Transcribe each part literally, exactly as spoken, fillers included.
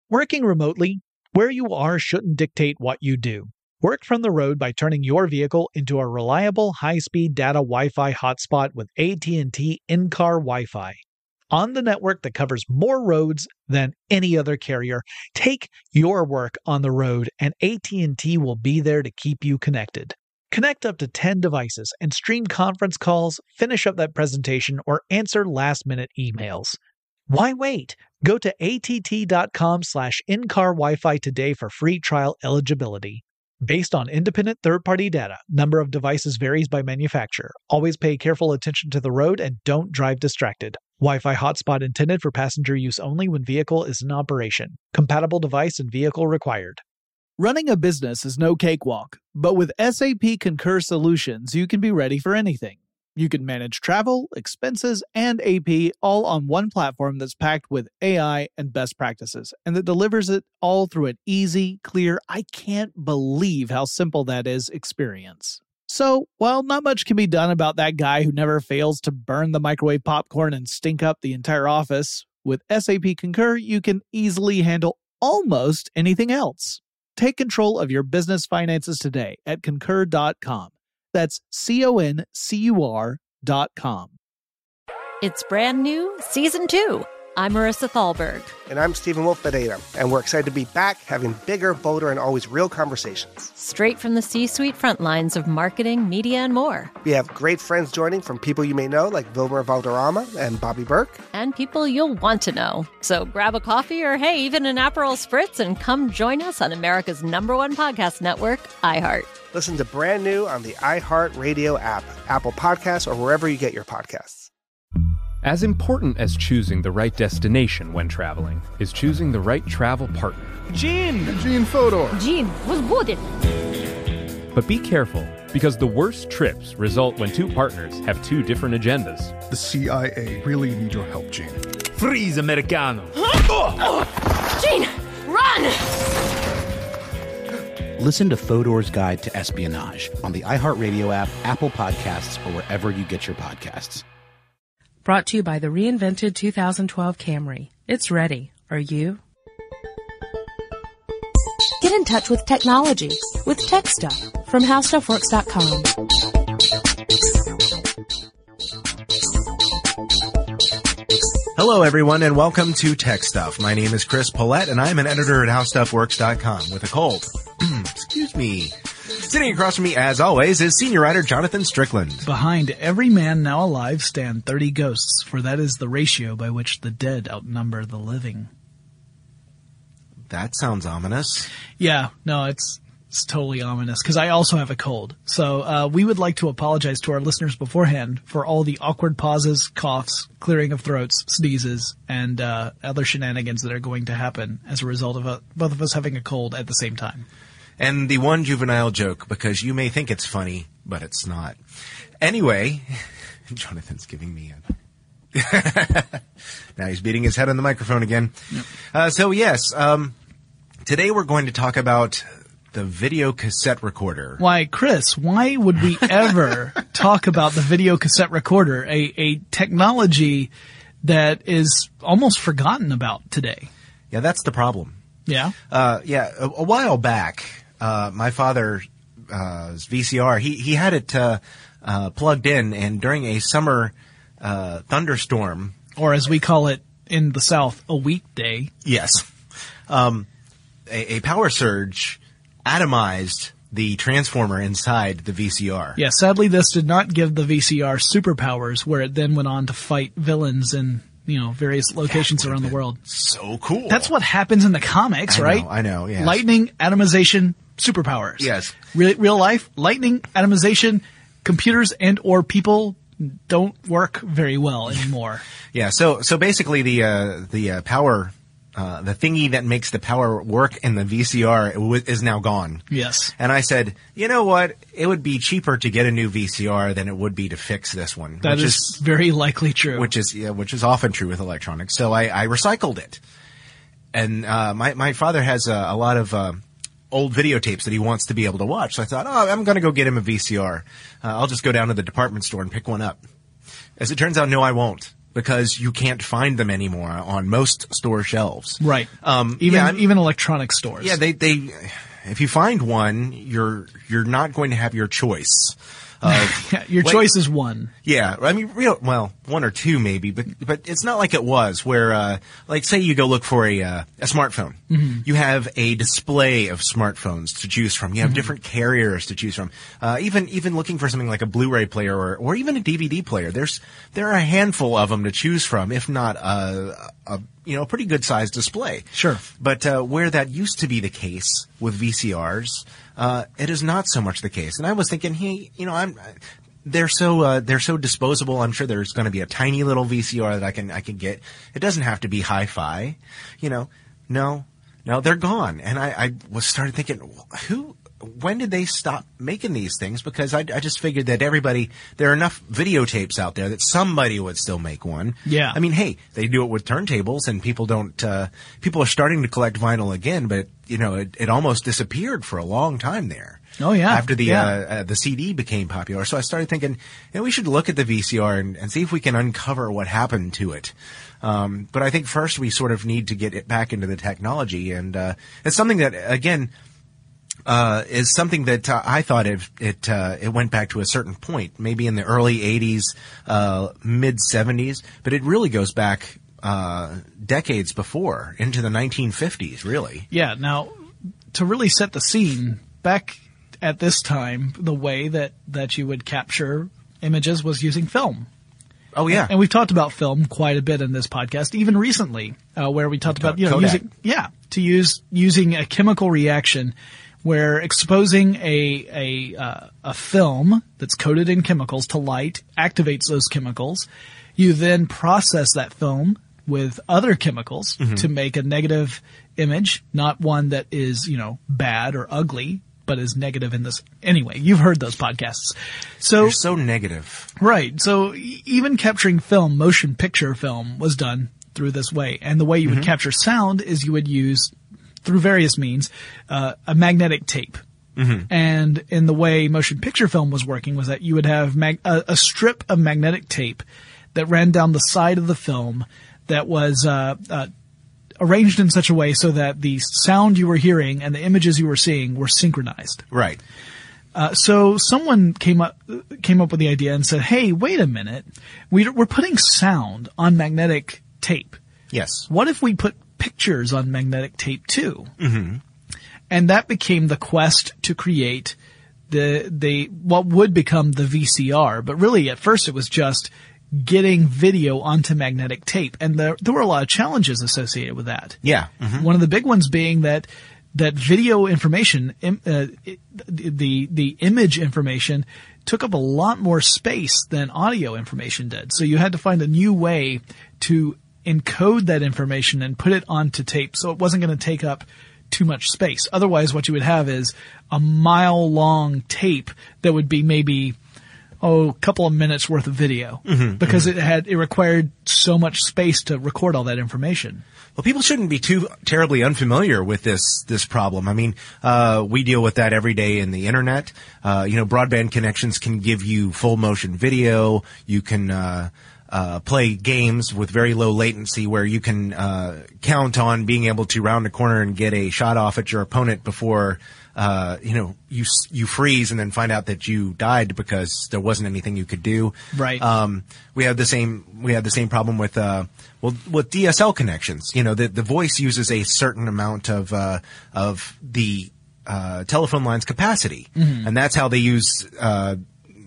Working remotely, where you are shouldn't dictate what you do. Work from the road by turning your vehicle into a reliable high-speed data Wi-Fi hotspot with A T and T in-car Wi-Fi. On the network that covers more roads than any other carrier, take your work on the road and A T and T will be there to keep you connected. Connect up to ten devices and stream conference calls, finish up that presentation, or answer last-minute emails. Why wait? Go to att.com slash in-car Wi-Fi today for free trial eligibility. Based on independent third-party data, number of devices varies by manufacturer. Always pay careful attention to the road and don't drive distracted. Wi-Fi hotspot intended for passenger use only when vehicle is in operation. Compatible device and vehicle required. Running a business is no cakewalk, but with S A P Concur Solutions, you can be ready for anything. You can manage travel, expenses, and A P all on one platform that's packed with A I and best practices, and that delivers it all through an easy, clear, I can't believe how simple that is experience. So, while not much can be done about that guy who never fails to burn the microwave popcorn and stink up the entire office, with S A P Concur, you can easily handle almost anything else. Take control of your business finances today at concur dot com. That's C O N C U R dot com. It's brand new, Season two. I'm Marissa Thalberg. And I'm Stephen Wolf Pereira, and we're excited to be back having bigger, bolder, and always real conversations. Straight from the C-suite front lines of marketing, media, and more. We have great friends joining from people you may know, like Wilmer Valderrama and Bobby Burke. And people you'll want to know. So grab a coffee or, hey, even an Aperol Spritz and come join us on America's number one podcast network, iHeart. Listen to Brand New on the iHeartRadio app, Apple Podcasts, or wherever you get your podcasts. As important as choosing the right destination when traveling is choosing the right travel partner. Gene! Gene Fodor! Gene, was good! But be careful, because the worst trips result when two partners have two different agendas. The C I A really need your help, Gene. Freeze, Americano! Gene, run! Listen to Fodor's Guide to Espionage on the iHeartRadio app, Apple Podcasts, or wherever you get your podcasts. Brought to you by the reinvented two thousand twelve Camry. It's ready. Are you? Get in touch with technology with Tech Stuff from how stuff works dot com. Hello, everyone, and welcome to Tech Stuff. My name is Chris Paulette, and I'm an editor at how stuff works dot com with a cold. Excuse me. Sitting across from me, as always, is senior writer Jonathan Strickland. Behind every man now alive stand thirty ghosts, for that is the ratio by which the dead outnumber the living. That sounds ominous. Yeah, no, it's it's totally ominous, because I also have a cold. So uh, we would like to apologize to our listeners beforehand for all the awkward pauses, coughs, clearing of throats, sneezes, and uh, other shenanigans that are going to happen as a result of uh, both of us having a cold at the same time. And the one juvenile joke, because you may think it's funny, but it's not. Anyway, Jonathan's giving me a... Now he's beating his head on the microphone again. Yep. Uh, so yes, um, today we're going to talk about the video cassette recorder. Why, Chris, why would we ever talk about the video cassette recorder, a, a technology that is almost forgotten about today? Yeah, that's the problem. Yeah? Uh, yeah, a, a while back... Uh, my father's uh, V C R, he, he had it, uh, uh, plugged in, and during a summer, uh, thunderstorm. Or as we call it in the South, a weekday. Yes. Um, a, a power surge atomized the transformer inside the V C R. Yeah, sadly this did not give the V C R superpowers, where it then went on to fight villains in, you know, various locations around the world. So cool. That's what happens in the comics, I right? know, I know, yes. Lightning, atomization, superpowers. Yes. Real, real life, lightning, atomization, computers and or people don't work very well anymore. Yeah, so so basically the uh, the uh, power, uh, the thingy that makes the power work in the V C R is now gone. Yes. And I said, you know what? It would be cheaper to get a new V C R than it would be to fix this one. That which is, is very likely true. Which is yeah, which is often true with electronics. So I, I recycled it. And uh, my my father has a, a lot of uh, old videotapes that he wants to be able to watch. So I thought, oh, I'm going to go get him a V C R. Uh, I'll just go down to the department store and pick one up. As it turns out, no, I won't. because you can't find them anymore on most store shelves. Right. Um, even yeah, even electronic stores. Yeah, they they if you find one, you're you're not going to have your choice. Of, yeah, your wait, choice is one. Yeah, I mean, real well, one or two maybe, but but it's not like it was where, uh, like, say you go look for a uh, a smartphone. Mm-hmm. You have a display of smartphones to choose from. You have Mm-hmm. different carriers to choose from. Uh, even even looking for something like a Blu-ray player or or even a D V D player. There's there are a handful of them to choose from, if not a, a you know a pretty good sized display. Sure. But uh, where that used to be the case with V C Rs. Uh, it is not so much the case. And I was thinking, hey, you know, I'm, they're so, uh, they're so disposable. I'm sure there's going to be a tiny little V C R that I can, I can get. It doesn't have to be hi-fi, you know. No, no, they're gone. And I, I was started thinking, who, when did they stop making these things? Because I, I just figured that everybody, there are enough videotapes out there that somebody would still make one. Yeah. I mean, hey, they do it with turntables and people don't, uh, people are starting to collect vinyl again, but you know, it, it almost disappeared for a long time there. Oh yeah. After the, yeah. uh, uh, the C D became popular. So I started thinking, you know, we should look at the V C R and, and see if we can uncover what happened to it. Um, but I think first we sort of need to get it back into the technology. And, uh, it's something that, again, uh, is something that uh, I thought it, it, uh, it went back to a certain point, maybe in the early eighties, uh, mid seventies, but it really goes back, uh, decades before, into the nineteen fifties, really. Yeah. Now, to really set the scene, back at this time, the way that, that you would capture images was using film. Oh yeah. And, and we've talked about film quite a bit in this podcast, even recently, uh, where we talked about, you know, Kodak. using, yeah, to use, using a chemical reaction where exposing a, a, uh, a film that's coated in chemicals to light activates those chemicals. You then process that film with other chemicals Mm-hmm. to make a negative image, not one that is, you know, bad or ugly, but is negative in this. Anyway, you've heard those podcasts. So, You're so negative. right. So e- even capturing film, motion picture film was done through this way. And the way you would Mm-hmm. capture sound is you would use, through various means, uh, a magnetic tape. Mm-hmm. And in the way motion picture film was working was that you would have mag- a, a strip of magnetic tape that ran down the side of the film that was uh, uh, arranged in such a way so that the sound you were hearing and the images you were seeing were synchronized. Right. Uh, so someone came up came up with the idea and said, "Hey, wait a minute, we, we're putting sound on magnetic tape. Yes. What if we put pictures on magnetic tape too?" Mm-hmm. And that became the quest to create the the what would become the V C R. But really, at first, it was just getting video onto magnetic tape, and there there were a lot of challenges associated with that. Yeah. Mm-hmm. One of the big ones being that that video information, im- uh, it, the the image information, took up a lot more space than audio information did. So you had to find a new way to encode that information and put it onto tape, so it wasn't going to take up too much space. Otherwise, what you would have is a mile long tape that would be maybe oh, a couple of minutes worth of video Mm-hmm, because mm-hmm. it had it required so much space to record all that information. Well, people shouldn't be too terribly unfamiliar with this this problem. I mean, uh, we deal with that every day in the internet. Uh, you know, broadband connections can give you full motion video. You can uh, uh, play games with very low latency where you can uh, count on being able to round a corner and get a shot off at your opponent before uh, you know you you freeze and then find out that you died because there wasn't anything you could do. Right. Um, we have the same we have the same problem with uh, well with D S L connections. You know, the the voice uses a certain amount of uh, of the uh, telephone line's capacity, Mhm. and that's how they use uh,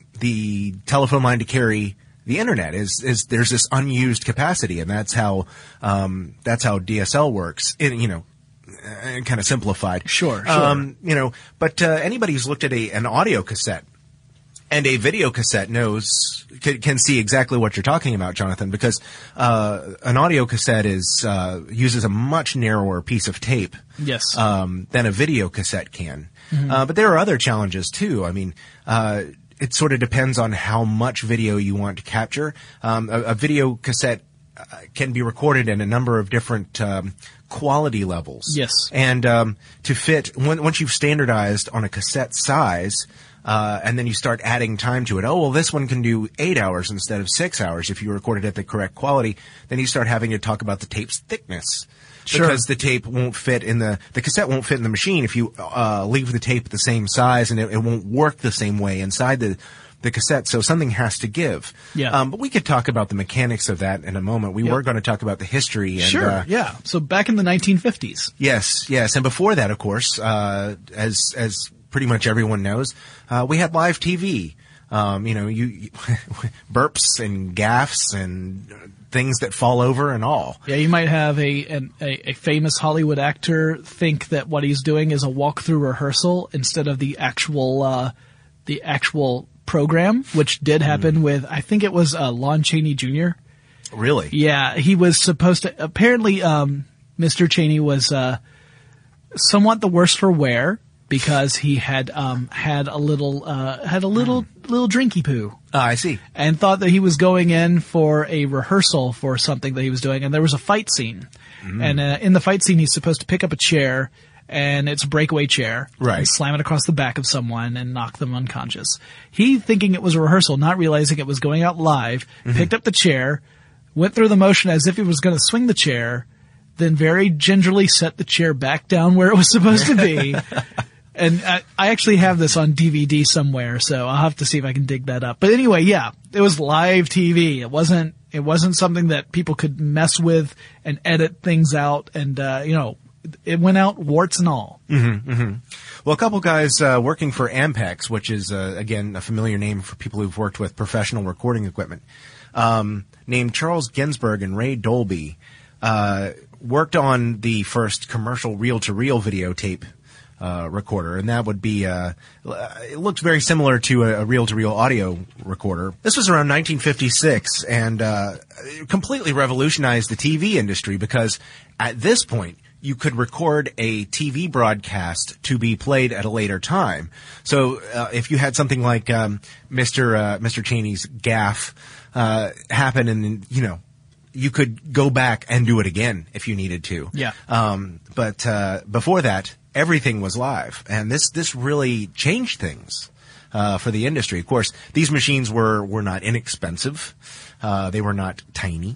the telephone line to carry the internet. Is is there's this unused capacity, and that's how um, that's how D S L works. In, you know. Uh, kind of simplified. Sure, sure. Um, you know, but uh, anybody who's looked at a an audio cassette and a video cassette knows can, can see exactly what you're talking about, Jonathan, because uh, an audio cassette is uh, uses a much narrower piece of tape, Yes. um, than a video cassette can. Mhm. Uh, but there are other challenges too. I mean, uh, it sort of depends on how much video you want to capture. Um, a, a video cassette uh, can be recorded in a number of different um, quality levels. Yes. And um, to fit, when, once you've standardized on a cassette size, Uh, and then you start adding time to it. Oh, well, this one can do eight hours instead of six hours if you record it at the correct quality. Then you start having to talk about the tape's thickness. Sure. Because the tape won't fit in the, the cassette won't fit in the machine if you, uh, leave the tape the same size, and it, it won't work the same way inside the, the cassette. So something has to give. Yeah. Um, but we could talk about the mechanics of that in a moment. We Yep. were going to talk about the history. And, Sure, uh, yeah. So back in the nineteen fifties. Yes, yes. And before that, of course, uh, as, as pretty much everyone knows, uh, we had live T V. Um, you know, you, you burps and gaffes and things that fall over and all. Yeah, you might have a, an, a a famous Hollywood actor think that what he's doing is a walkthrough rehearsal instead of the actual uh, the actual program, which did happen mm. with, I think it was uh, Lon Chaney Junior Really? Yeah, he was supposed to. Apparently, um, Mister Chaney was uh, somewhat the worse for wear because he had um, had a little uh, had a little mm. little drinky poo. Oh, I see. And thought that he was going in for a rehearsal for something that he was doing, and there was a fight scene. Mm. And uh, in the fight scene, he's supposed to pick up a chair, and it's a breakaway chair, right, and slam it across the back of someone and knock them unconscious. He, thinking it was a rehearsal, not realizing it was going out live, mm-hmm. picked up the chair, went through the motion as if he was going to swing the chair, then very gingerly set the chair back down where it was supposed to be. And I, I actually have this on D V D somewhere, so I'll have to see if I can dig that up. But anyway, yeah, it was live T V. It wasn't, it wasn't something that people could mess with and edit things out. And, uh, you know, it went out warts and all. Mm-hmm, mm-hmm. Well, a couple guys, uh, working for Ampex, which is, uh, again, a familiar name for people who've worked with professional recording equipment, um, named Charles Ginsberg and Ray Dolby, uh, worked on the first commercial reel-to-reel videotape Uh, recorder, and that would be, uh, it looks very similar to a, a reel-to-reel audio recorder. This was around nineteen fifty-six, and, uh, it completely revolutionized the T V industry because at this point, you could record a T V broadcast to be played at a later time. So, uh, if you had something like, um, Mister Uh, Mister Chaney's gaffe, uh, happen and, you know, you could go back and do it again if you needed to. Yeah. Um, but, uh, before that, everything was live, and this this really changed things uh, for the industry. Of course, these machines were were not inexpensive; uh, they were not tiny,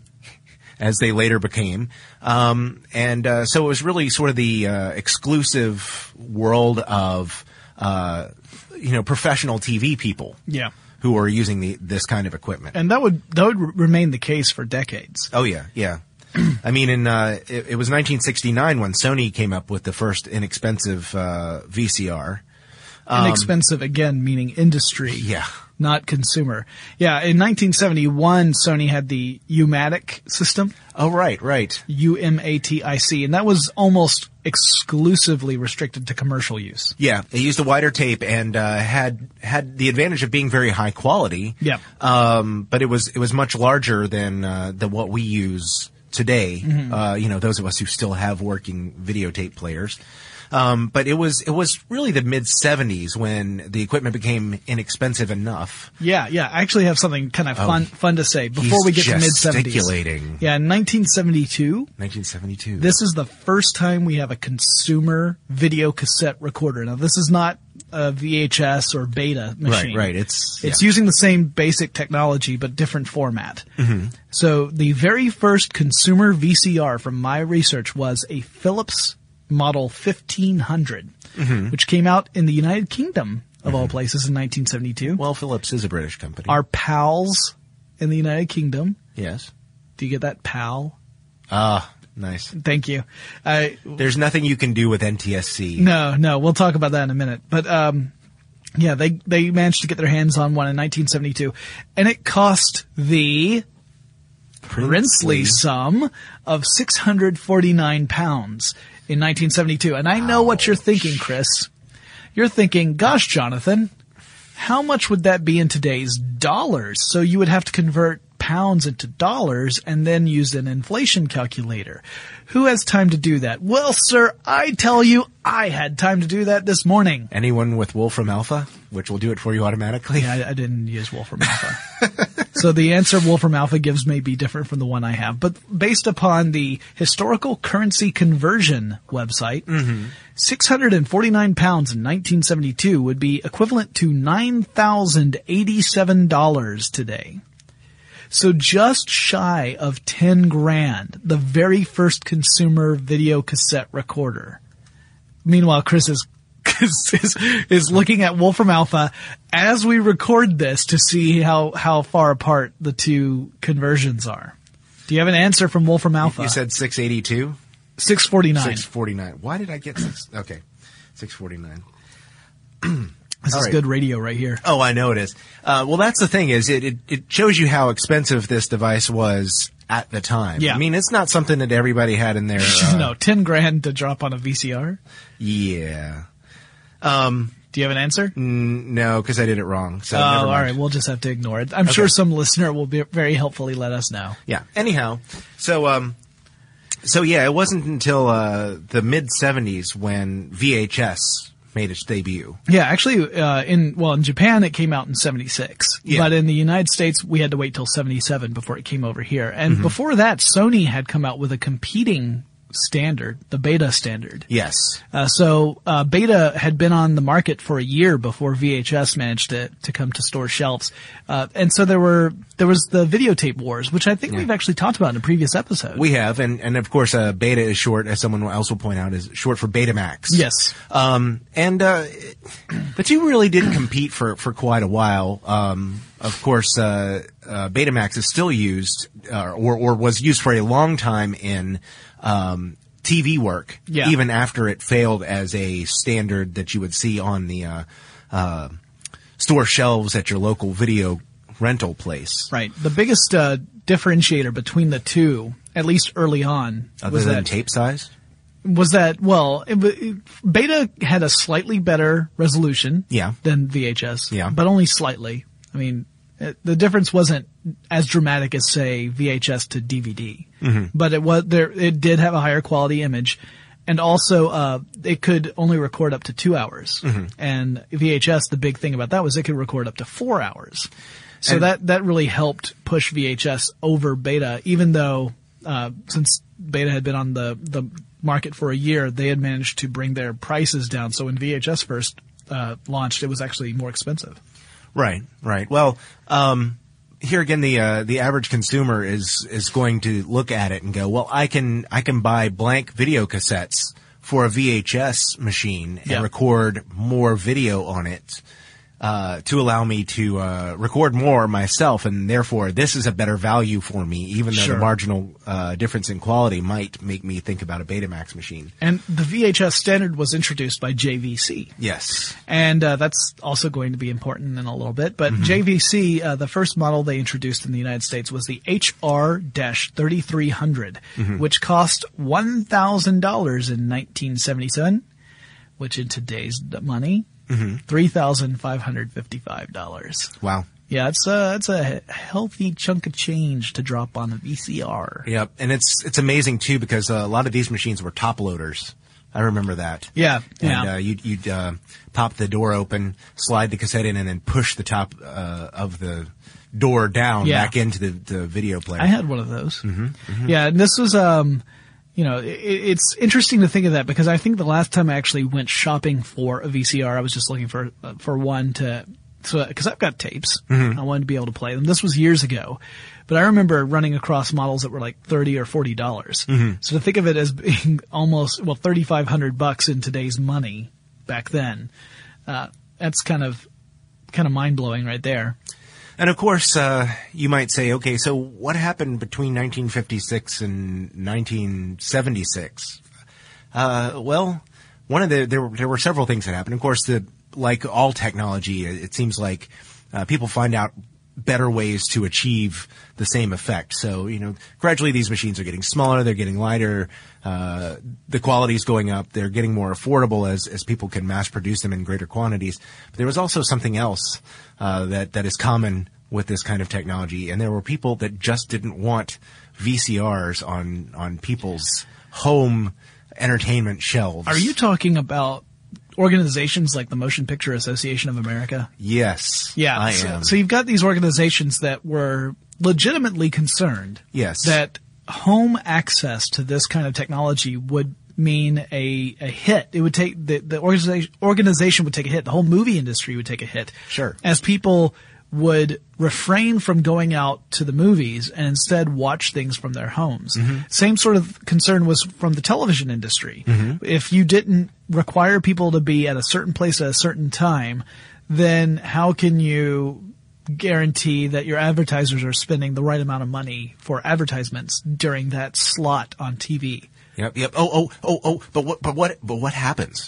as they later became, um, and uh, so it was really sort of the uh, exclusive world of uh, you know professional T V people. Yeah. Who were using the this kind of equipment, and that would that would r- remain the case for decades. Oh yeah, yeah. I mean, in uh, it, it was nineteen sixty-nine when Sony came up with the first inexpensive uh, V C R. Um, inexpensive again, meaning industry, yeah, not consumer. Yeah, in nineteen seventy-one, Sony had the U-matic system. Oh, right, right. U M A T I C, and that was almost exclusively restricted to commercial use. Yeah, it used a wider tape and uh, had had the advantage of being very high quality. Yeah, um, but it was it was much larger than uh, than what we use today, mm-hmm. uh, you know, those of us who still have working videotape players. Um, but it was, it was really the mid seventies when the equipment became inexpensive enough. Yeah, yeah. I actually have something kind of fun, oh, fun to say before we get to mid seventies. Gesticulating. Yeah, in nineteen seventy-two. nineteen seventy-two. This is the first time we have a consumer video cassette recorder. Now, this is not a V H S or beta machine. Right, right. It's, it's yeah. using the same basic technology, but different format. Mm-hmm. So the very first consumer V C R from my research was a Philips Model fifteen hundred, mm-hmm. which came out in the United Kingdom, of mm-hmm. all places, in nineteen seventy-two. Well, Philips is a British company. Our pals in the United Kingdom. Yes. Do you get that, pal? Ah, nice. Thank you. Uh, There's nothing you can do with N T S C. No, no. We'll talk about that in a minute. But, um, yeah, they, they managed to get their hands on one in nineteen seventy-two. And it cost the princely, princely sum of six hundred forty-nine pounds in nineteen seventy-two. And I know Ouch. What you're thinking, Chris. You're thinking, gosh, Jonathan, how much would that be in today's dollars? So you would have to convert pounds into dollars and then use an inflation calculator. Who has time to do that? Well, sir, I tell you, I had time to do that this morning. Anyone with Wolfram Alpha, which will do it for you automatically? Yeah, I, I didn't use Wolfram Alpha. So the answer Wolfram Alpha gives may be different from the one I have. But based upon the Historical Currency Conversion website, mm-hmm. six hundred forty-nine pounds in nineteen seventy-two would be equivalent to nine thousand eighty-seven dollars today. So just shy of ten grand, the very first consumer video cassette recorder. Meanwhile, Chris is, is, is looking at Wolfram Alpha as we record this to see how, how far apart the two conversions are. Do you have an answer from Wolfram Alpha? You said six eighty-two? six forty-nine. six forty-nine. Why did I get six? Okay. six forty-nine. This All is right. good radio right here. Oh, I know it is. Uh, well, that's the thing is it, it, it shows you how expensive this device was at the time. Yeah. I mean, it's not something that everybody had in their, uh, no, ten grand to drop on a V C R? Yeah. Um, Do you have an answer? N- no, because I did it wrong. So oh, never mind. all right. We'll just have to ignore it. I'm Okay. sure some listener will be very helpfully let us know. Yeah. Anyhow, so, um, so yeah, it wasn't until, uh, the mid seventies when V H S made its debut. Yeah, actually, uh, in, well, in Japan it came out in seventy-six. Yeah. But in the United States, we had to wait till seventy-seven before it came over here. And Mm-hmm. before that, Sony had come out with a competing standard, the Beta standard. Yes. Uh, so, uh, Beta had been on the market for a year before V H S managed to, to come to store shelves. Uh, and so there were, there was the videotape wars, which I think Yeah. we've actually talked about in a previous episode. We have, and, and of course, uh, Beta is short, as someone else will point out, is short for Betamax. Yes. Um, and, uh, the two really did compete for, for quite a while. Um, of course, uh, uh, Betamax is still used, uh, or, or was used for a long time in, um, T V work, Yeah. even after it failed as a standard that you would see on the, uh, uh, store shelves at your local video rental place. Right. The biggest, uh, differentiator between the two, at least early on, Other was than that tape size? was that, well, it, it, Beta had a slightly better resolution Yeah. than V H S, Yeah. but only slightly. I mean, it, the difference wasn't as dramatic as, say, V H S to D V D, Mhm. but it was there. It did have a higher quality image, and also uh, it could only record up to two hours. Mhm. And V H S, the big thing about that was it could record up to four hours. So And- that that really helped push V H S over Beta, even though uh, since Beta had been on the the market for a year, they had managed to bring their prices down. So when V H S first uh, launched, it was actually more expensive. Right, right. Well, um, here again, the uh, the average consumer is is going to look at it and go, "Well, I can I can buy blank video cassettes for a V H S machine and Yeah. record more video on it uh, to allow me to uh, record more myself, and therefore this is a better value for me, even though Sure. the marginal uh, difference in quality might make me think about a Betamax machine." And the V H S standard was introduced by J V C. Yes. And uh, that's also going to be important in a little bit. But Mhm. J V C, uh, the first model they introduced in the United States was the H R thirty-three hundred, Mhm. which cost one thousand dollars in nineteen seventy-seven, which in today's d- money, Mhm. three thousand five hundred fifty-five dollars. Wow. Yeah, it's a, it's a he- healthy chunk of change to drop on a V C R. Yep, and it's it's amazing too because uh, a lot of these machines were top loaders. I remember that. Yeah, and yeah. uh, you'd, you'd uh, pop the door open, slide the cassette in, and then push the top uh, of the door down Yeah. back into the, the video player. I had one of those. hmm hmm Yeah, and this was, um, you know, it, it's interesting to think of that because I think the last time I actually went shopping for a V C R, I was just looking for uh, for one to, so because I've got tapes, Mhm. I wanted to be able to play them. This was years ago, but I remember running across models that were like thirty or forty dollars. Mhm. So to think of it as being almost well thirty five hundred bucks in today's money back then, uh, that's kind of kind of mind blowing right there. And of course, uh, you might say, okay, so what happened between nineteen fifty-six and nineteen seventy-six? Uh, well, one of the there were, there were several things that happened. Of course, the like all technology, it, it seems like uh, people find out better ways to achieve the same effect. So, you know, gradually these machines are getting smaller, they're getting lighter, uh, the quality's going up, they're getting more affordable as, as people can mass produce them in greater quantities. But there was also something else, uh, that, that is common with this kind of technology. And there were people that just didn't want V C Rs on, on people's home entertainment shelves. Are you talking about organizations like the Motion Picture Association of America? Yes. Yeah. I so, am. So you've got these organizations that were legitimately concerned. Yes. That home access to this kind of technology would mean a, a hit. It would take, the, the organization, organization would take a hit. The whole movie industry would take a hit. Sure. As people would refrain from going out to the movies and instead watch things from their homes. Mm-hmm. Same sort of concern was from the television industry. Mm-hmm. If you didn't require people to be at a certain place at a certain time, then how can you guarantee that your advertisers are spending the right amount of money for advertisements during that slot on T V? Yep, yep. Oh, oh, oh, oh. But what? But what? But what happens?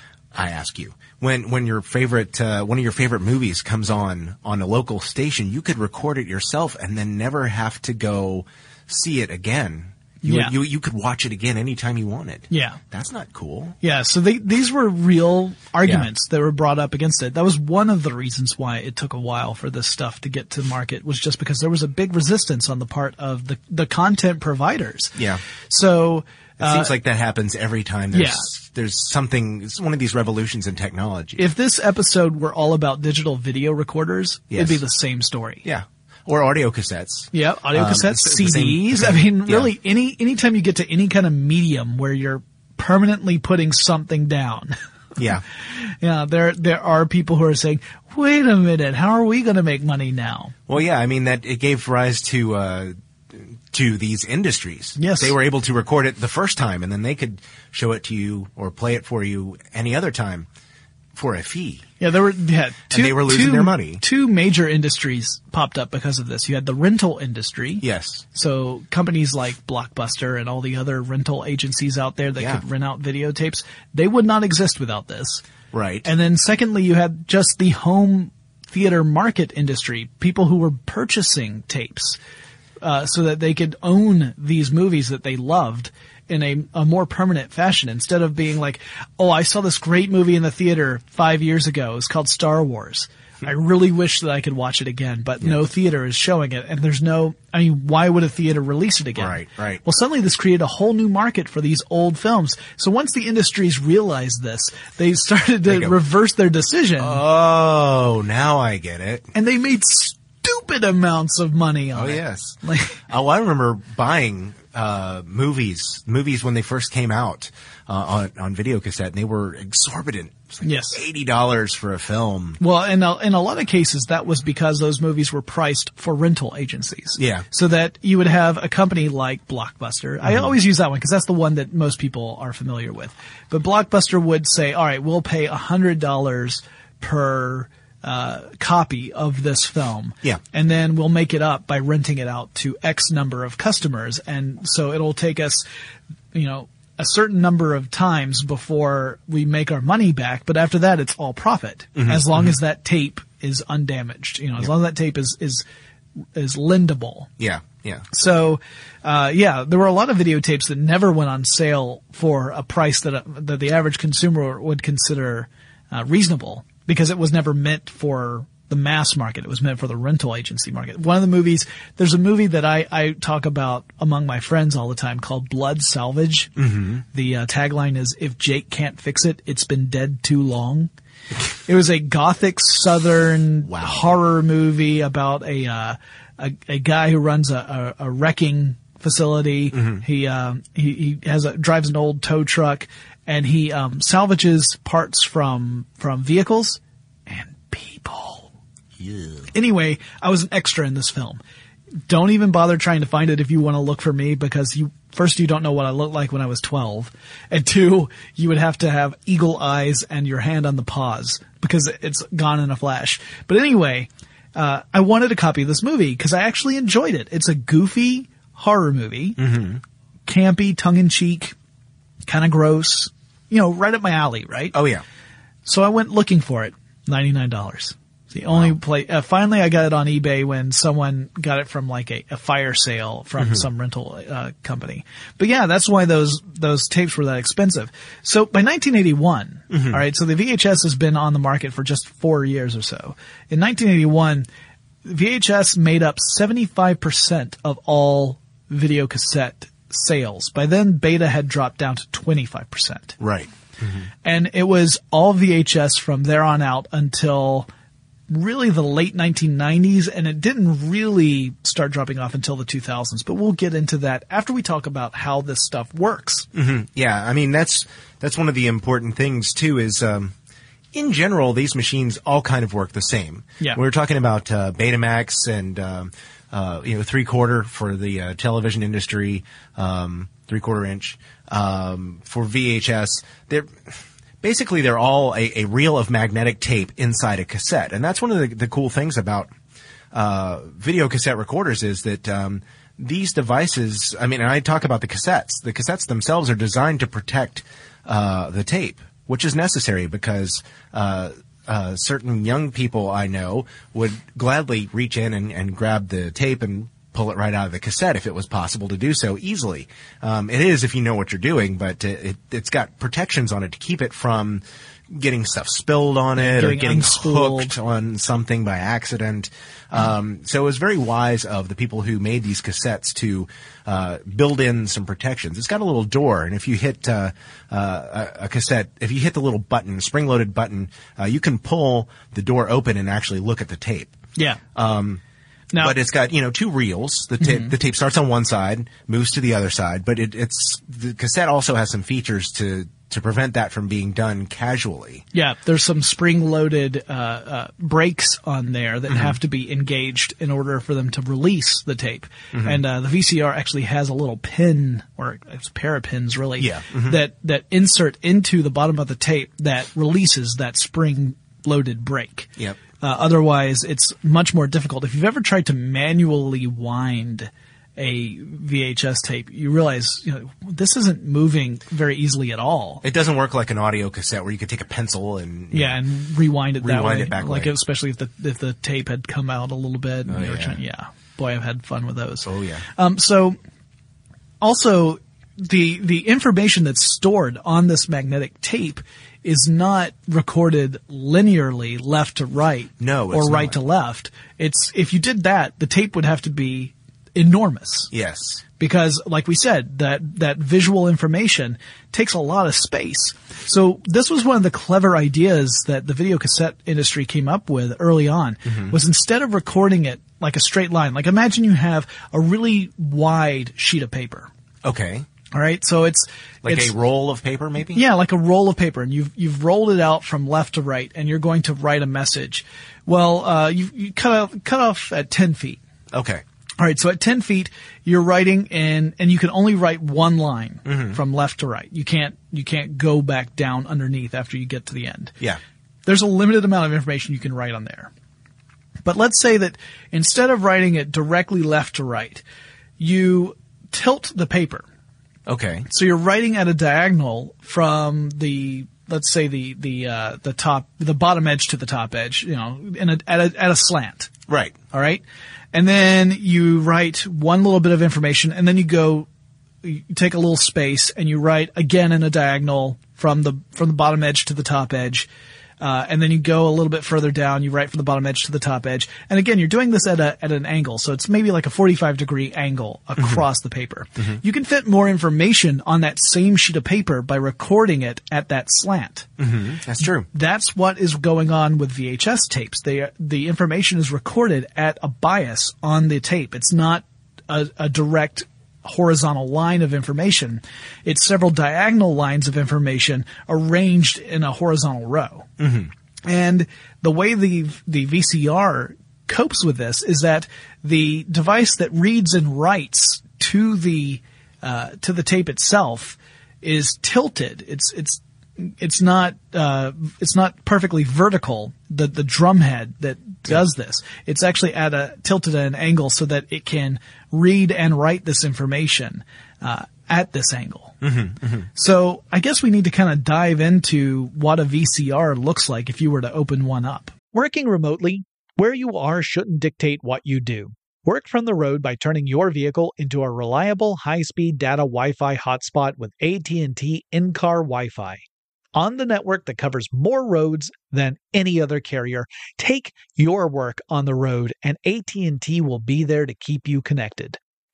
I ask you, when when your favorite uh, one of your favorite movies comes on on a local station, you could record it yourself and then never have to go see it again. You Yeah. you you could watch it again anytime you wanted. Yeah. That's not cool. Yeah, so they, these were real arguments that were brought up against it. That was one of the reasons why it took a while for this stuff to get to market, was just because there was a big resistance on the part of the the content providers. Yeah. So It uh, seems like that happens every time there's yeah. there's something, it's one of these revolutions in technology. If this episode were all about digital video recorders, Yes. it'd be the same story. Yeah. Or audio cassettes. Yeah, audio Um, cassettes, it's the C Ds. same- I mean, yeah. really, any anytime you get to any kind of medium where you're permanently putting something down. Yeah. Yeah, there there are people who are saying, "Wait a minute, how are we going to make money now?" Well, yeah, I mean that it gave rise to uh to these industries. Yes. They were able to record it the first time and then they could show it to you or play it for you any other time for a fee. Yeah, there were yeah, two, And they were losing two- their money. Two major industries popped up because of this. You had the rental industry. Yes. So companies like Blockbuster and all the other rental agencies out there that Yeah. could rent out videotapes, they would not exist without this. Right. And then secondly, you had just the home theater market industry, people who were purchasing tapes uh, so that they could own these movies that they loved in a, a more permanent fashion, instead of being like, oh, I saw this great movie in the theater five years ago. It's called Star Wars. I really wish that I could watch it again, but no theater is showing it, and there's no, I mean, why would a theater release it again? Right, right. Well, suddenly this created a whole new market for these old films. So once the industries realized this, they started to They go, reverse their decision, Oh, now I get it. and they made stupid amounts of money on Oh, it. yes. Like, Oh, I remember buying uh movies, movies when they first came out uh, on on video cassette, and they were exorbitant. It's like Yes. eighty dollars for a film. well, in a, in a lot of cases, that was because those movies were priced for rental agencies. Yeah. So that you would have a company like Blockbuster. I always use that one because that's the one that most people are familiar with. But Blockbuster would say, all right, we'll pay one hundred dollars per uh copy of this film. Yeah. And then we'll make it up by renting it out to X number of customers. And so it'll take us, you know, a certain number of times before we make our money back, but after that it's all profit. Mhm, As long mhm. as that tape is undamaged. You know, as long as that tape is is is lendable. Yeah, yeah. So, uh, yeah, there were a lot of videotapes that never went on sale for a price that, a, that the average consumer would consider uh, reasonable, because it was never meant for the mass market. It was meant for the rental agency market. One of the movies, there's a movie that I, I talk about among my friends all the time called Blood Salvage. Mm-hmm. The uh, tagline is, if Jake can't fix it, it's been dead too long. It was a gothic southern Wow. horror movie about a, uh, a, a guy who runs a, a, a wrecking facility. Mm-hmm. He, um, he, he has a, drives an old tow truck, and he, um, salvages parts from, from vehicles and people. Yeah. Anyway, I was an extra in this film. Don't even bother trying to find it if you want to look for me, because you, first, you don't know what I looked like when I was twelve. And two, you would have to have eagle eyes and your hand on the pause, because it's gone in a flash. But anyway, uh, I wanted a copy of this movie because I actually enjoyed it. It's a goofy horror movie. Mm-hmm. Campy, tongue-in-cheek, kind of gross. You know, right up my alley, right? Oh, yeah. So I went looking for it. ninety-nine dollars. It's the only place. Uh, finally, I got it on eBay when someone got it from like a, a fire sale from Mm-hmm. some rental uh, company. But yeah, that's why those those tapes were that expensive. So by nineteen eighty-one, Mm-hmm. all right. So the V H S has been on the market for just four years or so. In nineteen eighty-one, V H S made up seventy-five percent of all video cassette sales. By then, beta had dropped down to twenty-five percent. Right. Mm-hmm. And it was all V H S from there on out until really the late nineteen nineties, and it didn't really start dropping off until the two thousands. But we'll get into that after we talk about how this stuff works. Mm-hmm. Yeah, I mean, that's that's one of the important things, too, is um, in general, these machines all kind of work the same. Yeah. We were talking about uh, Betamax and, um, uh, you know, three-quarter for the uh, television industry, um, three-quarter inch. Um, for V H S, they're basically they're all a, a reel of magnetic tape inside a cassette, and that's one of the, the cool things about uh, video cassette recorders is that um, these devices. I mean, and I talk about the cassettes. The cassettes themselves are designed to protect uh, the tape, which is necessary because uh, uh, certain young people I know would gladly reach in and, and grab the tape and pull it right out of the cassette if it was possible to do so easily. Um, it is if you know what you're doing, but it, it, it's got protections on it to keep it from getting stuff spilled on it getting or getting unspooled. hooked on something by accident. Um, so it was very wise of the people who made these cassettes to uh, build in some protections. It's got a little door, and if you hit uh, uh, a, a cassette, if you hit the little button, spring-loaded button, uh, you can pull the door open and actually look at the tape. Yeah. Um, Now, but it's got, you know, two reels. The tape, Mhm. the tape starts on one side, moves to the other side, but it, it's, the cassette also has some features to, to prevent that from being done casually. Yeah, there's some spring-loaded uh, uh, brakes on there that Mhm. have to be engaged in order for them to release the tape. Mhm. And uh, the V C R actually has a little pin, or it's a pair of pins really, Yeah. Mhm. that, that insert into the bottom of the tape that releases that spring-loaded brake. Yep. Uh, otherwise, it's much more difficult. If you've ever tried to manually wind a V H S tape, you realize, you know, this isn't moving very easily at all. It doesn't work like an audio cassette where you could take a pencil and Yeah, and rewind it that Rewind way. it back like way. especially if the if the tape had come out a little bit. And Oh, you were yeah. trying, yeah, boy, I've had fun with those. Oh yeah. Um, so also the the information that's stored on this magnetic tape is not recorded linearly left to right No, or it's right not. to left. It's if you did that, the tape would have to be enormous. Yes. Because, like we said, that, that visual information takes a lot of space. So this was one of the clever ideas that the video cassette industry came up with early on, Mhm. was instead of recording it like a straight line, like imagine you have a really wide sheet of paper. Okay. All right, so it's Like it's, a roll of paper, maybe? yeah, like a roll of paper, and you've you've rolled it out from left to right, and you're going to write a message. Well, uh, you you cut off cut off at ten feet. Okay. All right, so at ten feet, you're writing in, and you can only write one line Mhm. from left to right. You can't you can't go back down underneath after you get to the end. Yeah. There's a limited amount of information you can write on there. But let's say that instead of writing it directly left to right, you tilt the paper. Okay. So you're writing at a diagonal from the, let's say the, the, uh, the top, the bottom edge to the top edge, you know, in a, at a, at a slant. Right. All right. And then you write one little bit of information, and then you go, you take a little space and you write again in a diagonal from the, from the bottom edge to the top edge. Uh, and then you go a little bit further down, you write from the bottom edge to the top edge. And again, you're doing this at a, at an angle. So it's maybe like a forty-five degree angle across the paper. Mhm. You can fit more information on that same sheet of paper by recording it at that slant. Mm-hmm. That's true. That's what is going on with V H S tapes. They, the information is recorded at a bias on the tape. It's not a, a direct horizontal line of information. It's several diagonal lines of information arranged in a horizontal row. Mm-hmm. And the way the the V C R copes with this is that the device that reads and writes to the uh, to the tape itself is tilted. It's it's it's not uh, it's not perfectly vertical. The the drum head that does this, it's actually at a tilted at an angle so that it can read and write this information uh, at this angle. Mm-hmm. Mm-hmm. So I guess we need to kind of dive into what a V C R looks like if you were to open one up. Working remotely, where you are shouldn't dictate what you do. Work from the road by turning your vehicle into a reliable high-speed data Wi-Fi hotspot with A T and T in-car Wi-Fi. On the network that covers more roads than any other carrier, take your work on the road and A T and T will be there to keep you connected.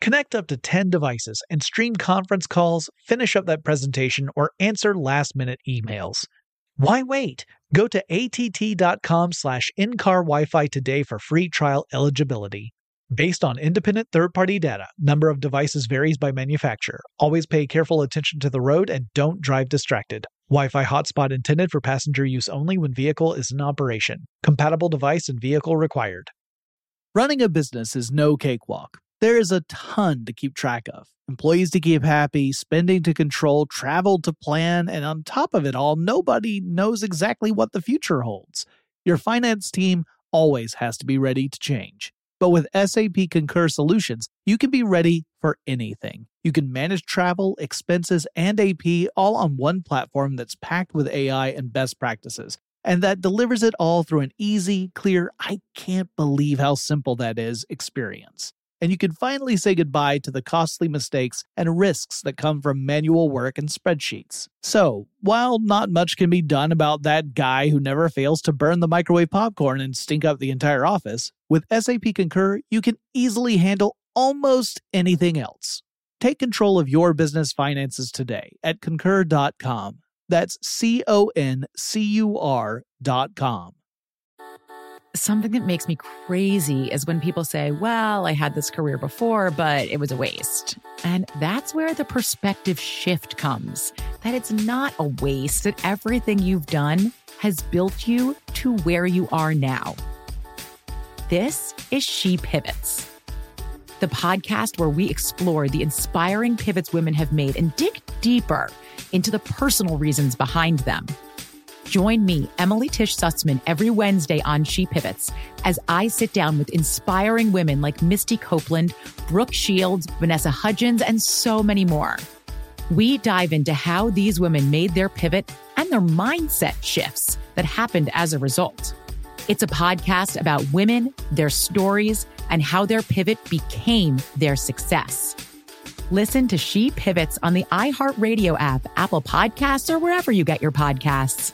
Connect up to ten devices and stream conference calls, finish up that presentation, or answer last-minute emails. Why wait? Go to att.com slash in-car Wi-Fi today for free trial eligibility. Based on independent third-party data, number of devices varies by manufacturer. Always pay careful attention to the road and don't drive distracted. Wi-Fi hotspot intended for passenger use only when vehicle is in operation. Compatible device and vehicle required. Running a business is no cakewalk. There is a ton to keep track of. Employees to keep happy, spending to control, travel to plan, and on top of it all, nobody knows exactly what the future holds. Your finance team always has to be ready to change. But with S A P Concur Solutions, you can be ready for anything. You can manage travel, expenses, and A P all on one platform that's packed with A I and best practices, and that delivers it all through an easy, clear, I can't believe how simple that is experience. And you can finally say goodbye to the costly mistakes and risks that come from manual work and spreadsheets. So, while not much can be done about that guy who never fails to burn the microwave popcorn and stink up the entire office, with S A P Concur, you can easily handle almost anything else. Take control of your business finances today at concur dot com. That's C O N C U R dot com. Something that makes me crazy is when people say, well, I had this career before, but it was a waste. And that's where the perspective shift comes, that it's not a waste, that everything you've done has built you to where you are now. This is She Pivots, the podcast where we explore the inspiring pivots women have made and dig deeper into the personal reasons behind them. Join me, Emily Tish Sussman, every Wednesday on She Pivots as I sit down with inspiring women like Misty Copeland, Brooke Shields, Vanessa Hudgens, and so many more. We dive into how these women made their pivot and their mindset shifts that happened as a result. It's a podcast about women, their stories, and how their pivot became their success. Listen to She Pivots on the iHeartRadio app, Apple Podcasts, or wherever you get your podcasts.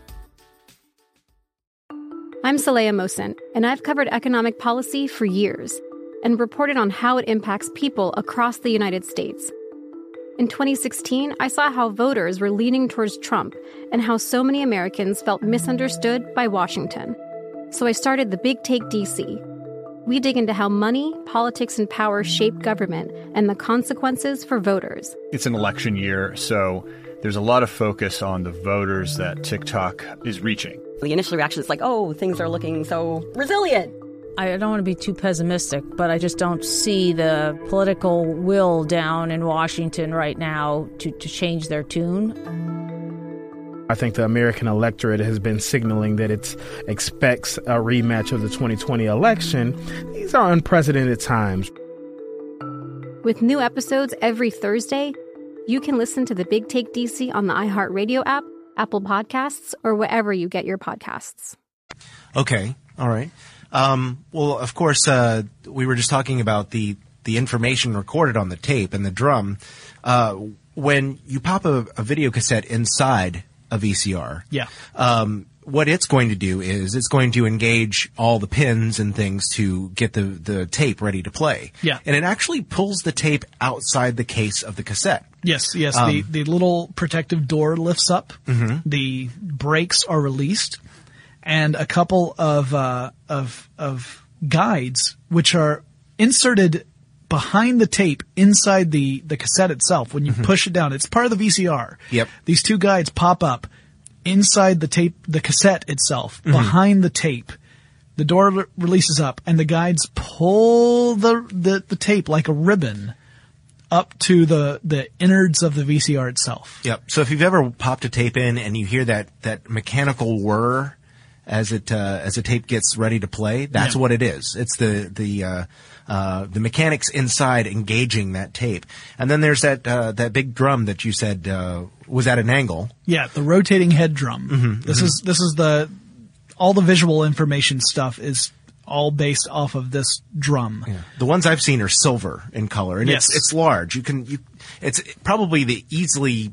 I'm Saleha Mohsin, and I've covered economic policy for years and reported on how it impacts people across the United States. In twenty sixteen, I saw how voters were leaning towards Trump and how so many Americans felt misunderstood by Washington. So I started the Big Take D C. We dig into how money, politics, and power shape government and the consequences for voters. It's an election year, so there's a lot of focus on the voters that TikTok is reaching. The initial reaction is like, oh, things are looking so resilient. I don't want to be too pessimistic, but I just don't see the political will down in Washington right now to, to change their tune. I think the American electorate has been signaling that it expects a rematch of the twenty twenty election. These are unprecedented times. With new episodes every Thursday, you can listen to the Big Take D C on the iHeartRadio app, Apple Podcasts, or wherever you get your podcasts. Okay. All right. Um, well, of course, uh, we were just talking about the, the information recorded on the tape and the drum. Uh, when you pop a, a video cassette inside a V C R, yeah. um, what it's going to do is it's going to engage all the pins and things to get the, the tape ready to play. Yeah. And it actually pulls the tape outside the case of the cassette. Yes, yes. Um, the, the little protective door lifts up. Mm-hmm. The brakes are released, and a couple of uh, of of guides which are inserted behind the tape inside the, the cassette itself. When you mm-hmm. push it down, it's part of the V C R. Yep. These two guides pop up inside the tape, the cassette itself, mm-hmm. behind the tape. The door re- releases up, and the guides pull the, the the tape like a ribbon up to the, the innards of the V C R itself. Yep. So if you've ever popped a tape in and you hear that, that mechanical whir as it, uh, as the tape gets ready to play, that's yeah. what it is. It's the, the, uh, uh, the mechanics inside engaging that tape. And then there's that, uh, that big drum that you said, uh, was at an angle. Yeah. The rotating head drum. Mm-hmm, this mm-hmm. is, this is the, all the visual information stuff is all based off of this drum. Yeah. The ones I've seen are silver in color, and yes. it's it's large. You can you it's probably the easily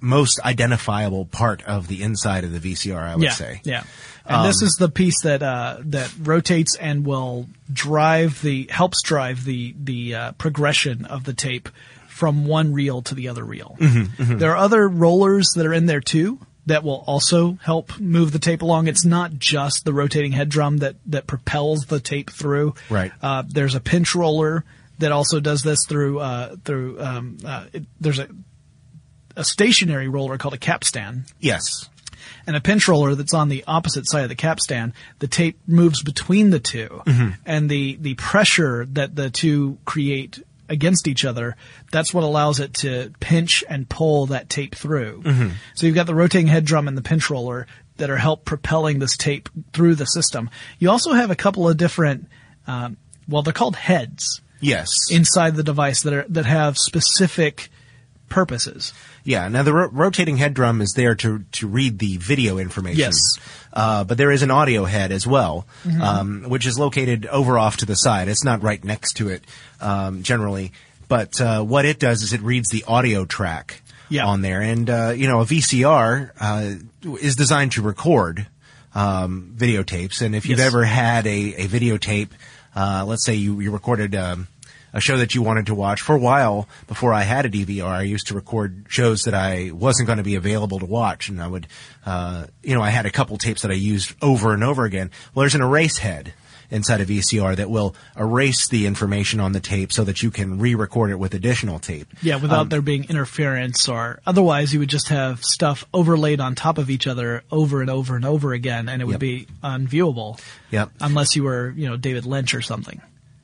most identifiable part of the inside of the V C R, I would yeah, say. Yeah. And Um, this is the piece that uh, that rotates and will drive the helps drive the the uh, progression of the tape from one reel to the other reel. Mm-hmm, mm-hmm. There are other rollers that are in there too that will also help move the tape along. It's not just the rotating head drum that that propels the tape through. Right. Uh, there's a pinch roller that also does this through uh, through. Um, uh, it, there's a a stationary roller called a capstan. Yes. And a pinch roller that's on the opposite side of the capstan. The tape moves between the two, Mm-hmm. and the the pressure that the two create against each other, that's what allows it to pinch and pull that tape through. Mm-hmm. So you've got the rotating head drum and the pinch roller that are help propelling this tape through the system. You also have a couple of different, um, well, they're called heads. Yes. Inside the device that are that have specific purposes. Yeah. Now the ro- rotating head drum is there to to read the video information. Yes. Uh, but there is an audio head as well, Mhm. um, which is located over off to the side. It's not right next to it, um, generally. But uh, what it does is it reads the audio track Yeah. on there, and uh, you know, a V C R uh, is designed to record um, videotapes. And if you've Yes. ever had a, a videotape, uh, let's say you you recorded. Um, a show that you wanted to watch. For a while, before I had a D V R, I used to record shows that I wasn't going to be available to watch, and I would, uh, you know, I had a couple tapes that I used over and over again. Well, there's an erase head inside a V C R that will erase the information on the tape so that you can re-record it with additional tape. Yeah, without Um, there being interference, or otherwise you would just have stuff overlaid on top of each other over and over and over again, and it would Yep. be unviewable. Yep. Unless you were, you know, David Lynch or something.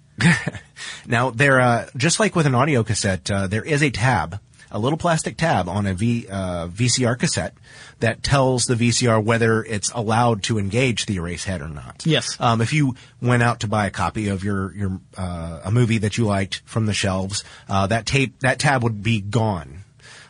Now, there, uh, just like with an audio cassette, uh, there is a tab, a little plastic tab on a v, uh, V C R cassette that tells the V C R whether it's allowed to engage the erase head or not. Yes. Um, if you went out to buy a copy of your, your, uh, a movie that you liked from the shelves, uh, that tape, that tab would be gone.